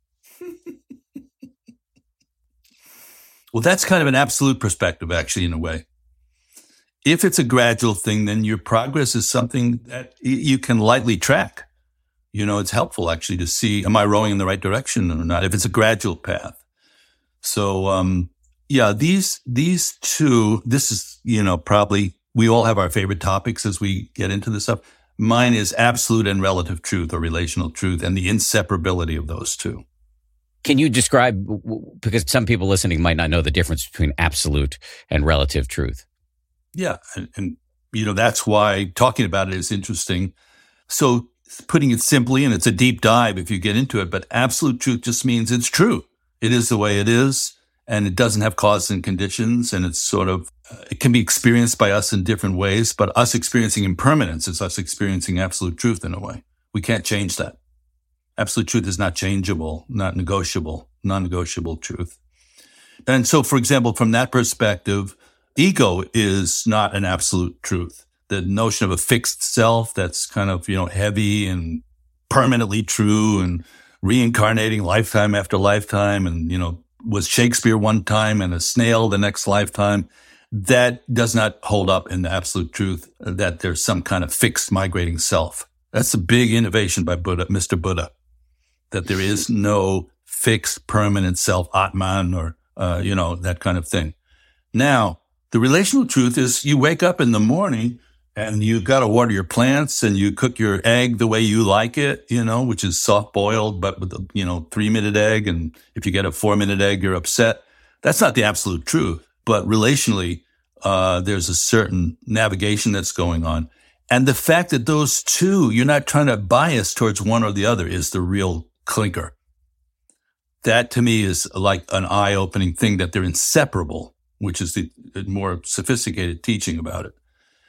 Well, that's kind of an absolute perspective, actually, in a way. If it's a gradual thing, then your progress is something that you can lightly track. You know, it's helpful actually to see, am I rowing in the right direction or not, if it's a gradual path. So, um, yeah, these, these two, this is, you know, probably we all have our favorite topics as we get into this stuff. Mine is absolute and relative truth or relational truth and the inseparability of those two. Can you describe, because some people listening might not know the difference between absolute and relative truth? Yeah. And, and you know, that's why talking about it is interesting. So putting it simply, and it's a deep dive if you get into it, but absolute truth just means it's true. It is the way it is, and it doesn't have causes and conditions, and it's sort of, uh, it can be experienced by us in different ways, but us experiencing impermanence is us experiencing absolute truth in a way. We can't change that. Absolute truth is not changeable, not negotiable, non-negotiable truth. And so, for example, from that perspective, ego is not an absolute truth. The notion of a fixed self that's kind of, you know, heavy and permanently true and reincarnating lifetime after lifetime and, you know, was Shakespeare one time and a snail the next lifetime, that does not hold up in the absolute truth that there's some kind of fixed migrating self. That's a big innovation by Buddha, Mister Buddha, that there is no fixed permanent self, Atman, or, uh, you know, that kind of thing. Now, the relational truth is you wake up in the morning and you got to water your plants and you cook your egg the way you like it, you know, which is soft boiled, but with a, you know, three minute egg. And if you get a four minute egg, you're upset. That's not the absolute truth. But relationally, uh, there's a certain navigation that's going on. And the fact that those two, you're not trying to bias towards one or the other is the real clinker. That to me is like an eye opening thing that they're inseparable, which is the more sophisticated teaching about it.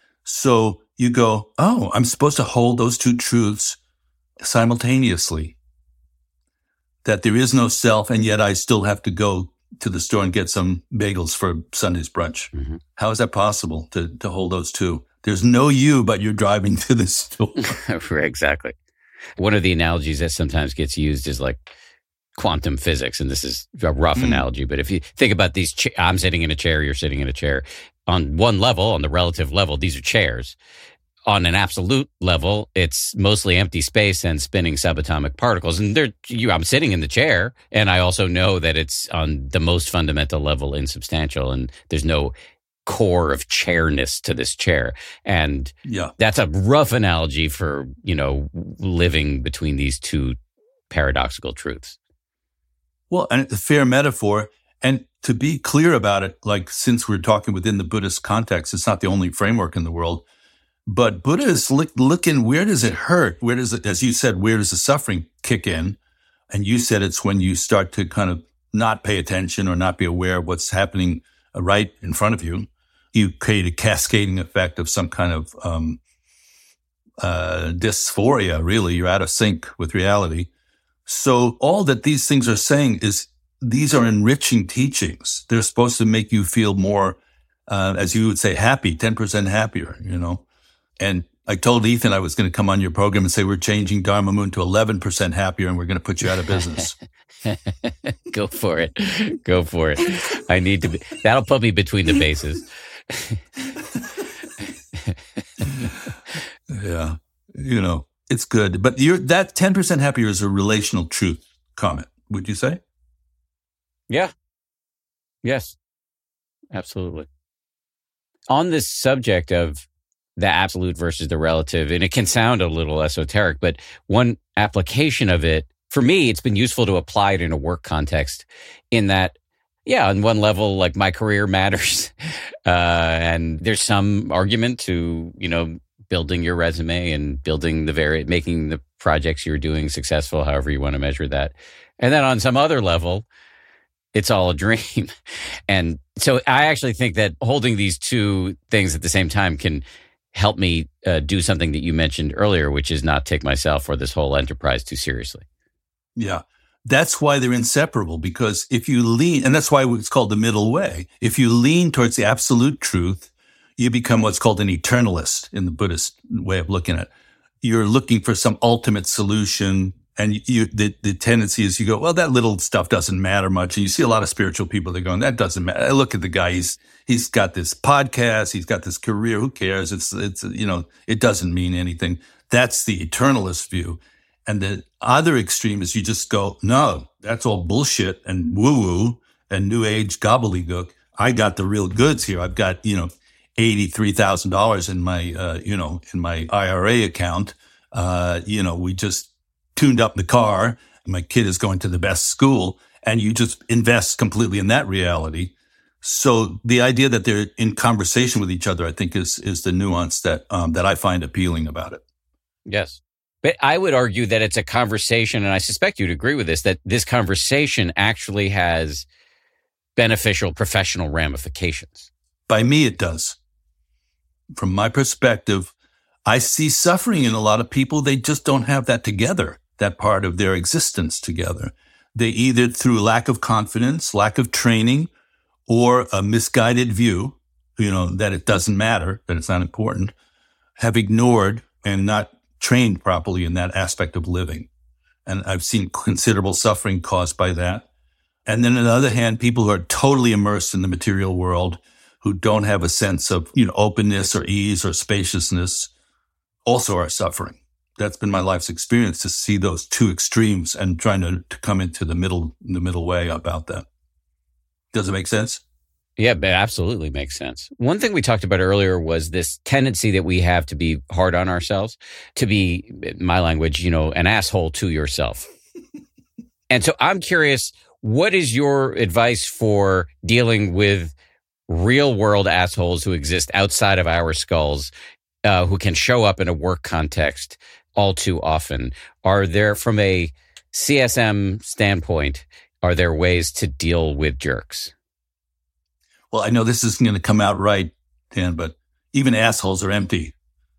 So you go, oh, I'm supposed to hold those two truths simultaneously, that there is no self, and yet I still have to go to the store and get some bagels for Sunday's brunch. Mm-hmm. How is that possible to, to hold those two? There's no you, but you're driving to the store. Exactly. One of the analogies that sometimes gets used is like quantum physics, and this is a rough mm. analogy, but if you think about these, cha- I'm sitting in a chair, you're sitting in a chair. On one level, on the relative level, these are chairs. On an absolute level, it's mostly empty space and spinning subatomic particles. And they're, you, I'm sitting in the chair, and I also know that it's on the most fundamental level insubstantial, and there's no core of chairness to this chair. And yeah. that's a rough analogy for, you know, living between these two paradoxical truths. Well, and it's a fair metaphor. And to be clear about it, like since we're talking within the Buddhist context, it's not the only framework in the world. But Buddha is look, looking, where does it hurt? Where does it, as you said, where does the suffering kick in? And you said it's when you start to kind of not pay attention or not be aware of what's happening right in front of you. You create a cascading effect of some kind of um, uh, dysphoria, really. You're out of sync with reality. So all that these things are saying is these are enriching teachings. They're supposed to make you feel more, uh, as you would say, happy, ten percent happier, you know. And I told Ethan I was going to come on your program and say we're changing Dharma Moon to eleven percent happier and we're going to put you out of business. Go for it. Go for it. I need to be, that'll put me between the bases. Yeah. You know, it's good. But you're, that ten percent happier is a relational truth comment, would you say? Yeah. Yes. Absolutely. On this subject of the absolute versus the relative, and it can sound a little esoteric, but one application of it, for me, it's been useful to apply it in a work context in that, yeah, on one level, like my career matters. Uh, and there's some argument to, you know, building your resume and building the very, making the projects you're doing successful, however you want to measure that. And then on some other level, it's all a dream. And so I actually think that holding these two things at the same time can help me uh, do something that you mentioned earlier, which is not take myself or this whole enterprise too seriously. Yeah. That's why they're inseparable, because if you lean, and that's why it's called the middle way. If you lean towards the absolute truth, you become what's called an eternalist in the Buddhist way of looking at it. You're looking for some ultimate solution. And you, the, the tendency is you go, well, that little stuff doesn't matter much. And you see a lot of spiritual people, they're going, that doesn't matter. I look at the guy, he's, he's got this podcast, he's got this career, who cares? It's, it's, you know, it doesn't mean anything. That's the eternalist view. And the other extreme is you just go, no, that's all bullshit and woo-woo. and new age gobbledygook. I got the real goods here. I've got, you know, eighty-three thousand dollars in my, uh, you know, in my I R A account. Uh, you know, we just tuned up the car. My kid is going to the best school, and you just invest completely in that reality. So the idea that they're in conversation with each other, I think, is is the nuance that um, that I find appealing about it. Yes. But I would argue that it's a conversation, and I suspect you'd agree with this, that this conversation actually has beneficial professional ramifications. By me, it does. From my perspective, I see suffering in a lot of people. They just don't have that together, that part of their existence together. They either, through lack of confidence, lack of training, or a misguided view, you know, that it doesn't matter, that it's not important, have ignored and not trained properly in that aspect of living. And I've seen considerable suffering caused by that. And then on the other hand, people who are totally immersed in the material world, who don't have a sense of, you know, openness or ease or spaciousness, also are suffering. That's been my life's experience, to see those two extremes and trying to, to come into the middle, the middle way about that. Does it make sense? Yeah, it absolutely makes sense. One thing we talked about earlier was this tendency that we have to be hard on ourselves, to be, in my language, you know, an asshole to yourself. And so I'm curious, what is your advice for dealing with real world assholes who exist outside of our skulls, uh, who can show up in a work context all too often? Are there, from a C S M standpoint, are there ways to deal with jerks? Well, I know this isn't going to come out right, Dan, but even assholes are empty.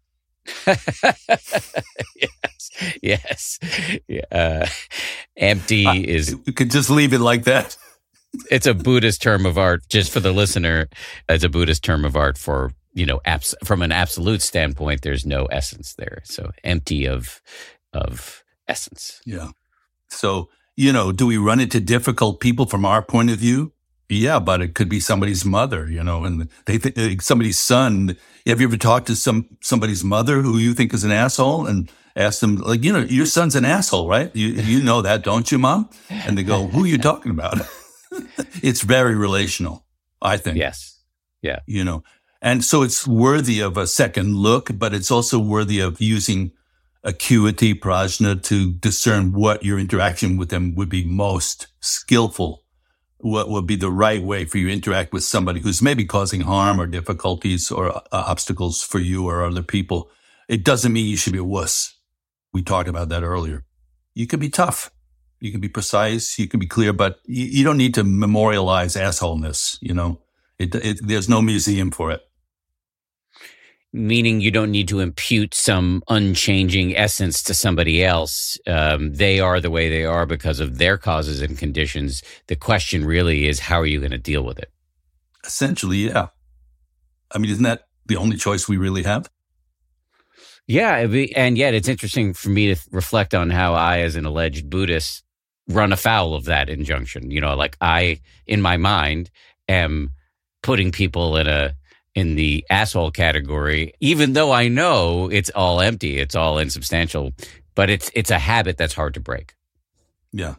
Yes, yes. Uh, empty I, is... You could just leave it like that. It's a Buddhist term of art, just for the listener. It's a Buddhist term of art for, you know, abs- from an absolute standpoint, there's no essence there. So empty of of essence. Yeah. So, you know, do we run into difficult people from our point of view? Yeah, but it could be somebody's mother, you know, and they think somebody's son. Have you ever talked to some somebody's mother who you think is an asshole and ask them, like, you know, your son's an asshole, right? You you know that, don't you, Mom? And they go, who are you talking about? It's very relational, I think. Yes. Yeah. You know, and so it's worthy of a second look, but it's also worthy of using acuity, prajna, to discern what your interaction with them would be most skillful. What would be the right way for you to interact with somebody who's maybe causing harm or difficulties or uh, obstacles for you or other people. It doesn't mean you should be a wuss. We talked about that earlier. You can be tough. You can be precise. You can be clear, but you, you don't need to memorialize assholeness. You know, it, it, there's no museum for it. Meaning you don't need to impute some unchanging essence to somebody else. Um, they are the way they are because of their causes and conditions. The question really is, how are you going to deal with it? Essentially, yeah. I mean, isn't that the only choice we really have? Yeah, and yet it's interesting for me to reflect on how I, as an alleged Buddhist, run afoul of that injunction. You know, like I, in my mind, am putting people in a in the asshole category, even though I know it's all empty, it's all insubstantial, but it's it's a habit that's hard to break. Yeah.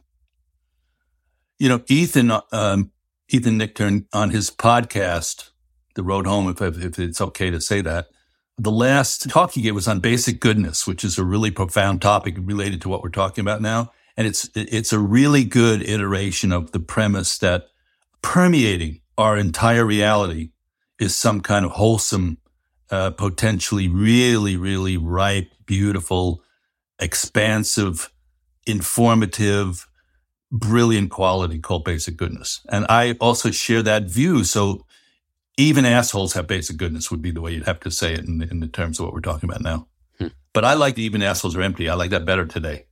You know, Ethan um, Ethan Nichtern, on his podcast, The Road Home, if, if it's okay to say that, the last talk he gave was on basic goodness, which is a really profound topic related to what we're talking about now. And it's it's a really good iteration of the premise that permeating our entire reality is some kind of wholesome, uh, potentially really, really ripe, beautiful, expansive, informative, brilliant quality called basic goodness. And I also share that view. So even assholes have basic goodness would be the way you'd have to say it in, in the terms of what we're talking about now. Hmm. But I like the even assholes are empty. I like that better today.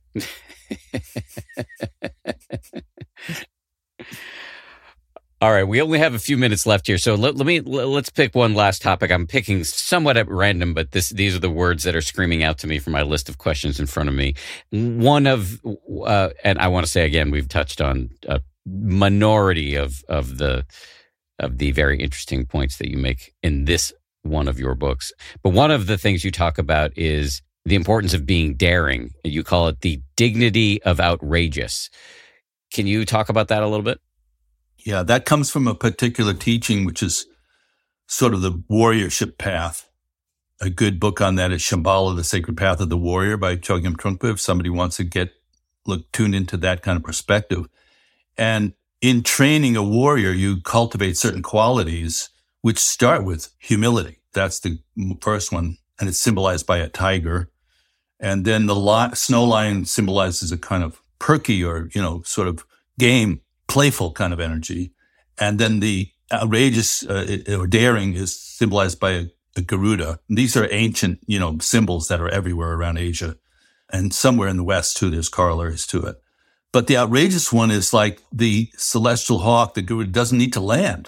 All right, we only have a few minutes left here, so let, let me let's pick one last topic. I'm picking somewhat at random, but this these are the words that are screaming out to me from my list of questions in front of me. One of, uh, and I want to say again, we've touched on a minority of of the of the very interesting points that you make in this one of your books. But one of the things you talk about is the importance of being daring. You call it the dignity of outrageous. Can you talk about that a little bit? Yeah, that comes from a particular teaching, which is sort of the warriorship path. A good book on that is Shambhala, The Sacred Path of the Warrior by Chogyam Trungpa, if somebody wants to get look tuned into that kind of perspective. And in training a warrior, you cultivate certain qualities which start with humility. That's the first one, and it's symbolized by a tiger. And then the li- snow lion symbolizes a kind of perky or, you know, sort of game, playful kind of energy. And then the outrageous uh, or daring is symbolized by a, a Garuda. And these are ancient, you know, symbols that are everywhere around Asia. And somewhere in the West, too, there's corollaries to it. But the outrageous one is like the celestial hawk. The Garuda doesn't need to land.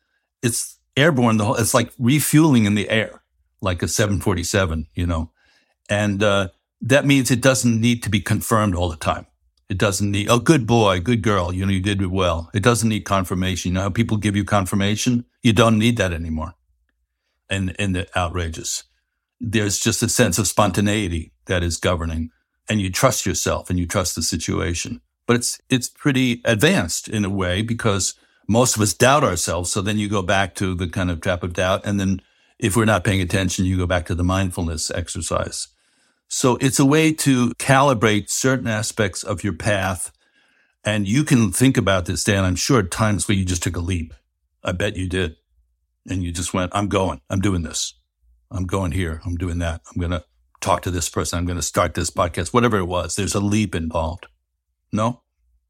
It's airborne. The whole, it's like refueling in the air, like a seven forty-seven, you know. And uh, that means it doesn't need to be confirmed all the time. It doesn't need, oh, good boy, good girl, you know, you did it well. It doesn't need confirmation. You know how people give you confirmation? You don't need that anymore in, in the outrageous. There's just a sense of spontaneity that is governing, and you trust yourself and you trust the situation. But it's it's pretty advanced in a way because most of us doubt ourselves. So then you go back to the kind of trap of doubt. And then if we're not paying attention, you go back to the mindfulness exercise. So it's a way to calibrate certain aspects of your path. And you can think about this, Dan, I'm sure at times where you just took a leap. I bet you did. And you just went, I'm going, I'm doing this. I'm going here. I'm doing that. I'm going to talk to this person. I'm going to start this podcast, whatever it was. There's a leap involved. No?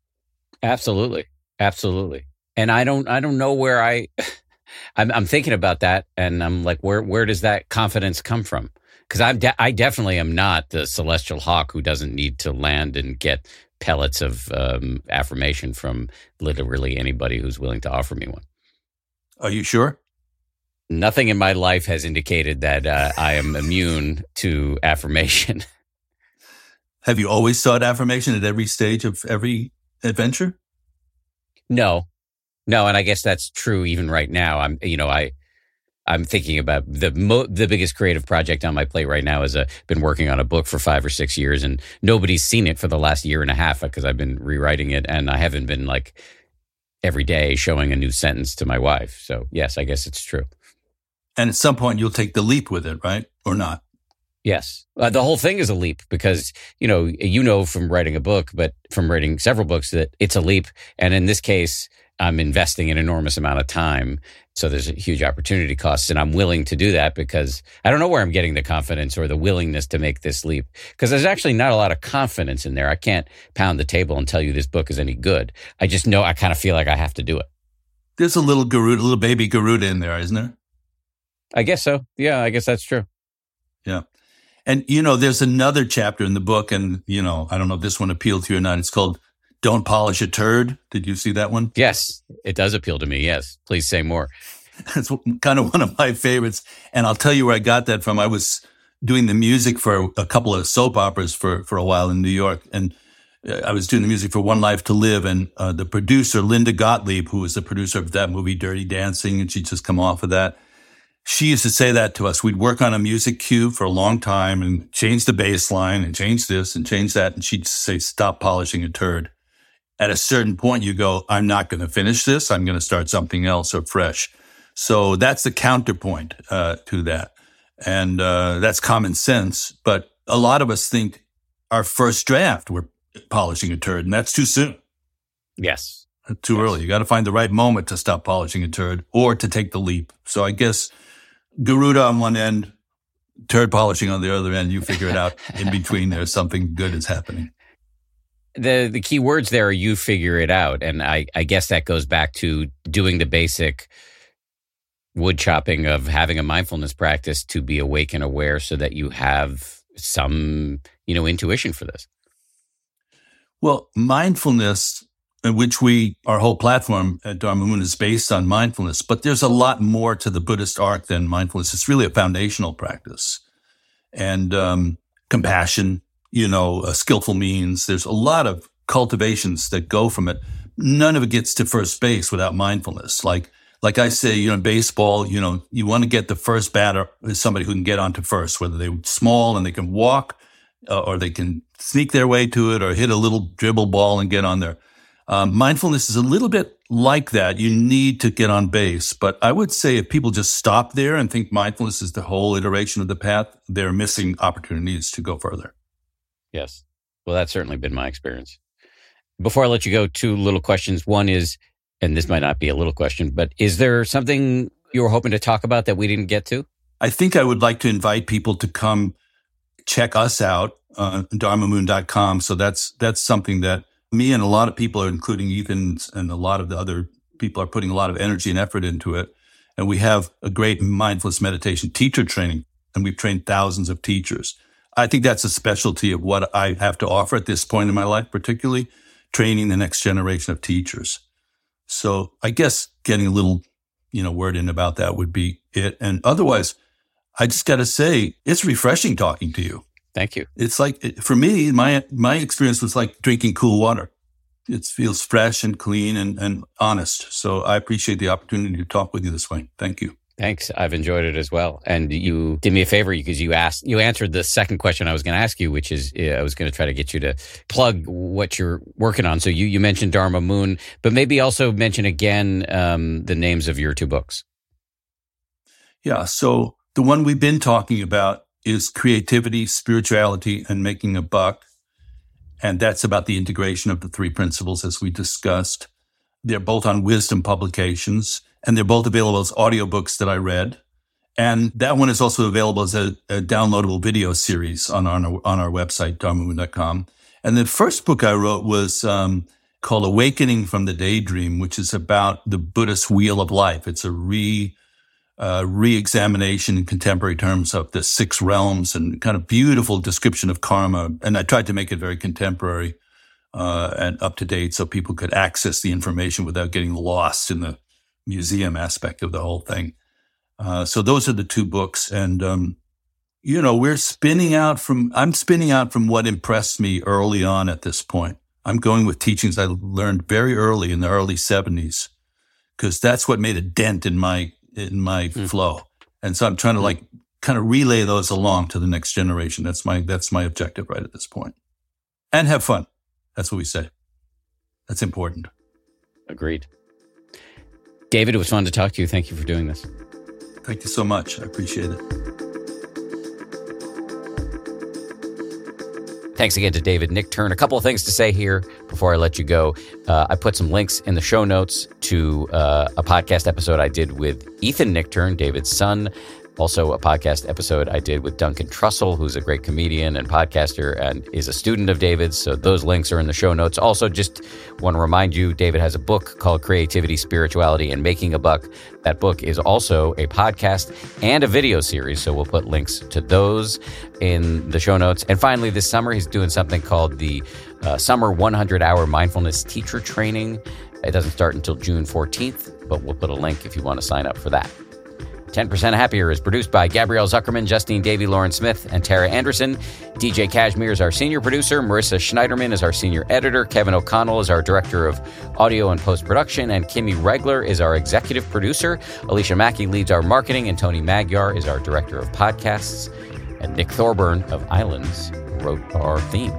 Absolutely. Absolutely. And I don't, I don't know where I, I'm, I'm thinking about that. And I'm like, where, where does that confidence come from? Because I'm, de- I definitely am not the celestial hawk who doesn't need to land and get pellets of um, affirmation from literally anybody who's willing to offer me one. Are you sure? Nothing in my life has indicated that uh, I am immune to affirmation. Have you always sought affirmation at every stage of every adventure? No, no. And I guess that's true even right now. I'm, you know, I, I'm thinking about the mo- the biggest creative project on my plate right now is a, been working on a book for five or six years and nobody's seen it for the last year and a half because I've been rewriting it and I haven't been like every day showing a new sentence to my wife. So yes, I guess it's true. And at some point you'll take the leap with it, right? Or not? Yes. Uh, the whole thing is a leap because, you know, you know from writing a book, but from writing several books that it's a leap. And in this case, I'm investing an enormous amount of time. So there's a huge opportunity cost. And I'm willing to do that because I don't know where I'm getting the confidence or the willingness to make this leap. Because there's actually not a lot of confidence in there. I can't pound the table and tell you this book is any good. I just know I kind of feel like I have to do it. There's a little Garuda, a little baby Garuda in there, isn't there? I guess so. Yeah, I guess that's true. Yeah. And, you know, there's another chapter in the book, and, you know, I don't know if this one appealed to you or not. It's called Don't Polish a Turd. Did you see that one? Yes, it does appeal to me. Yes. Please say more. It's kind of one of my favorites. And I'll tell you where I got that from. I was doing the music for a couple of soap operas for, for a while in New York. And I was doing the music for One Life to Live. And uh, the producer, Linda Gottlieb, who was the producer of that movie, Dirty Dancing, and she'd just come off of that. She used to say that to us. We'd work on a music cue for a long time and change the bass line and change this and change that. And she'd say, stop polishing a turd. At a certain point, you go, I'm not going to finish this. I'm going to start something else or fresh. So that's the counterpoint uh, to that. And uh, that's common sense. But a lot of us think our first draft, we're polishing a turd, and that's too soon. Yes. Too yes. early. You got to find the right moment to stop polishing a turd or to take the leap. So I guess Garuda on one end, turd polishing on the other end, you figure it out. In between, there's something good is happening. The the key words there are you figure it out. And I, I guess that goes back to doing the basic wood chopping of having a mindfulness practice to be awake and aware so that you have some, you know, intuition for this. Well, mindfulness, in which we, our whole platform at Dharma Moon is based on mindfulness, but there's a lot more to the Buddhist arc than mindfulness. It's really a foundational practice. And um, compassion, you know, uh, skillful means. There's a lot of cultivations that go from it. None of it gets to first base without mindfulness. Like, like I say, you know, in baseball, you know, you want to get the first batter is somebody who can get onto first, whether they're small and they can walk uh, or they can sneak their way to it or hit a little dribble ball and get on there. Um, mindfulness is a little bit like that, you need to get on base. But I would say if people just stop there and think mindfulness is the whole iteration of the path, they're missing opportunities to go further. Yes. Well, that's certainly been my experience. Before I let you go, two little questions. One is, and this might not be a little question, but is there something you were hoping to talk about that we didn't get to? I think I would like to invite people to come check us out on uh, dharma moon dot com. So that's that's something that me and a lot of people, including Ethan and a lot of the other people, are putting a lot of energy and effort into it. And we have a great mindfulness meditation teacher training, and we've trained thousands of teachers. I think that's a specialty of what I have to offer at this point in my life, particularly training the next generation of teachers. So I guess getting a little, you know, word in about that would be it. And otherwise, I just got to say, it's refreshing talking to you. Thank you. It's like, for me, my my experience was like drinking cool water. It feels fresh and clean and, and honest. So I appreciate the opportunity to talk with you this way. Thank you. Thanks. I've enjoyed it as well. And you did me a favor because you asked, you answered the second question I was going to ask you, which is uh, I was going to try to get you to plug what you're working on. So you, you mentioned Dharma Moon, but maybe also mention again um, the names of your two books. Yeah. So the one we've been talking about is Creativity, Spirituality, and Making a Buck. And that's about the integration of the three principles as we discussed. They're both on Wisdom Publications, and they're both available as audiobooks that I read. And that one is also available as a, a downloadable video series on our, on our website, dharma moon dot com. And the first book I wrote was um, called Awakening from the Daydream, which is about the Buddhist wheel of life. It's a re Uh, re-examination in contemporary terms of the six realms and kind of beautiful description of karma. And I tried to make it very contemporary uh, and up to date so people could access the information without getting lost in the museum aspect of the whole thing. Uh, so those are the two books. And, um, you know, we're spinning out from, I'm spinning out from what impressed me early on at this point. I'm going with teachings I learned very early in the early seventies, because that's what made a dent in my in my mm. flow. And so I'm trying to like kind of relay those along to the next generation. That's my, that's my objective right at this point. And have fun. That's what we say. That's important. Agreed. David, it was fun to talk to you. Thank you for doing this. Thank you so much. I appreciate it. Thanks again to David Nichtern. A couple of things to say here before I let you go. Uh, I put some links in the show notes to uh, a podcast episode I did with Ethan Nichtern, David's son. Also a podcast episode I did with Duncan Trussell, who's a great comedian and podcaster and is a student of David's. So those links are in the show notes. Also, just want to remind you, David has a book called Creativity, Spirituality, and Making a Buck. That book is also a podcast and a video series. So we'll put links to those in the show notes. And finally, this summer, he's doing something called the uh, Summer one hundred hour Mindfulness Teacher Training. It doesn't start until June fourteenth, but we'll put a link if you want to sign up for that. ten percent Happier is produced by Gabrielle Zuckerman, Justine Davey, Lauren Smith, and Tara Anderson. D J Kashmir is our senior producer. Marissa Schneiderman is our senior editor. Kevin O'Connell is our director of audio and post-production. And Kimmy Regler is our executive producer. Alicia Mackey leads our marketing. And Tony Magyar is our director of podcasts. And Nick Thorburn of Islands wrote our theme.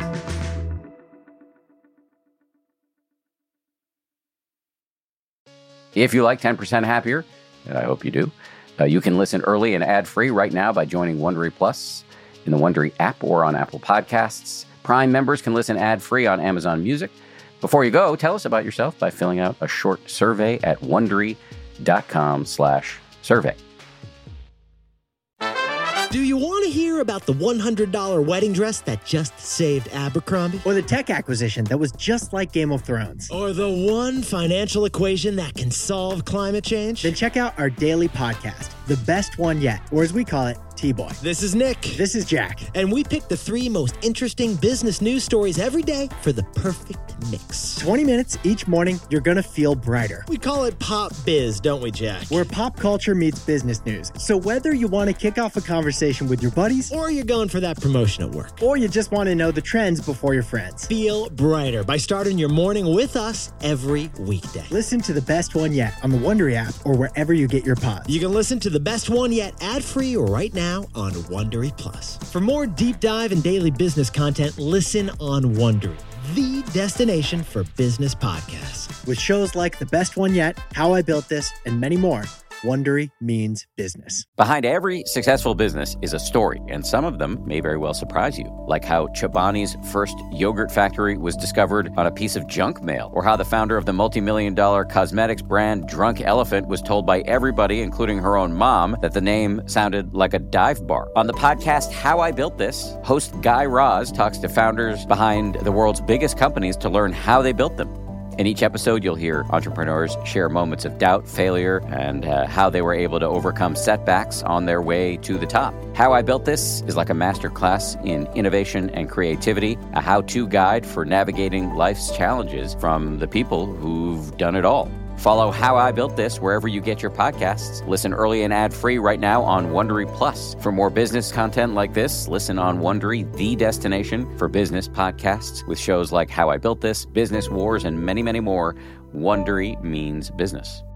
If you like ten percent Happier, and I hope you do, uh, you can listen early and ad-free right now by joining Wondery Plus in the Wondery app or on Apple Podcasts. Prime members can listen ad-free on Amazon Music. Before you go, tell us about yourself by filling out a short survey at Wondery.com slash survey. Do you want to hear about the one hundred dollars wedding dress that just saved Abercrombie? Or the tech acquisition that was just like Game of Thrones? Or the one financial equation that can solve climate change? Then check out our daily podcast, The Best One Yet, or as we call it, T-Boy. This is Nick. This is Jack. And we pick the three most interesting business news stories every day for the perfect mix. twenty minutes each morning, you're going to feel brighter. We call it Pop Biz, don't we, Jack? Where pop culture meets business news. So whether you want to kick off a conversation with your buddies, or you're going for that promotion at work, or you just want to know the trends before your friends, feel brighter by starting your morning with us every weekday. Listen to The Best One Yet on the Wondery app or wherever you get your pods. You can listen to The Best One Yet ad-free right now on Wondery Plus. For more deep dive and daily business content, listen on Wondery, the destination for business podcasts. With shows like The Best One Yet, How I Built This, and many more, Wondery means business. Behind every successful business is a story, and some of them may very well surprise you, like how Chobani's first yogurt factory was discovered on a piece of junk mail, or how the founder of the multi-million dollar cosmetics brand Drunk Elephant was told by everybody, including her own mom, that the name sounded like a dive bar. On the podcast How I Built This, host Guy Raz talks to founders behind the world's biggest companies to learn how they built them. In each episode, you'll hear entrepreneurs share moments of doubt, failure, and uh, how they were able to overcome setbacks on their way to the top. How I Built This is like a masterclass in innovation and creativity, a how-to guide for navigating life's challenges from the people who've done it all. Follow How I Built This wherever you get your podcasts. Listen early and ad-free right now on Wondery Plus. For more business content like this, listen on Wondery, the destination for business podcasts, with shows like How I Built This, Business Wars, and many, many more. Wondery means business.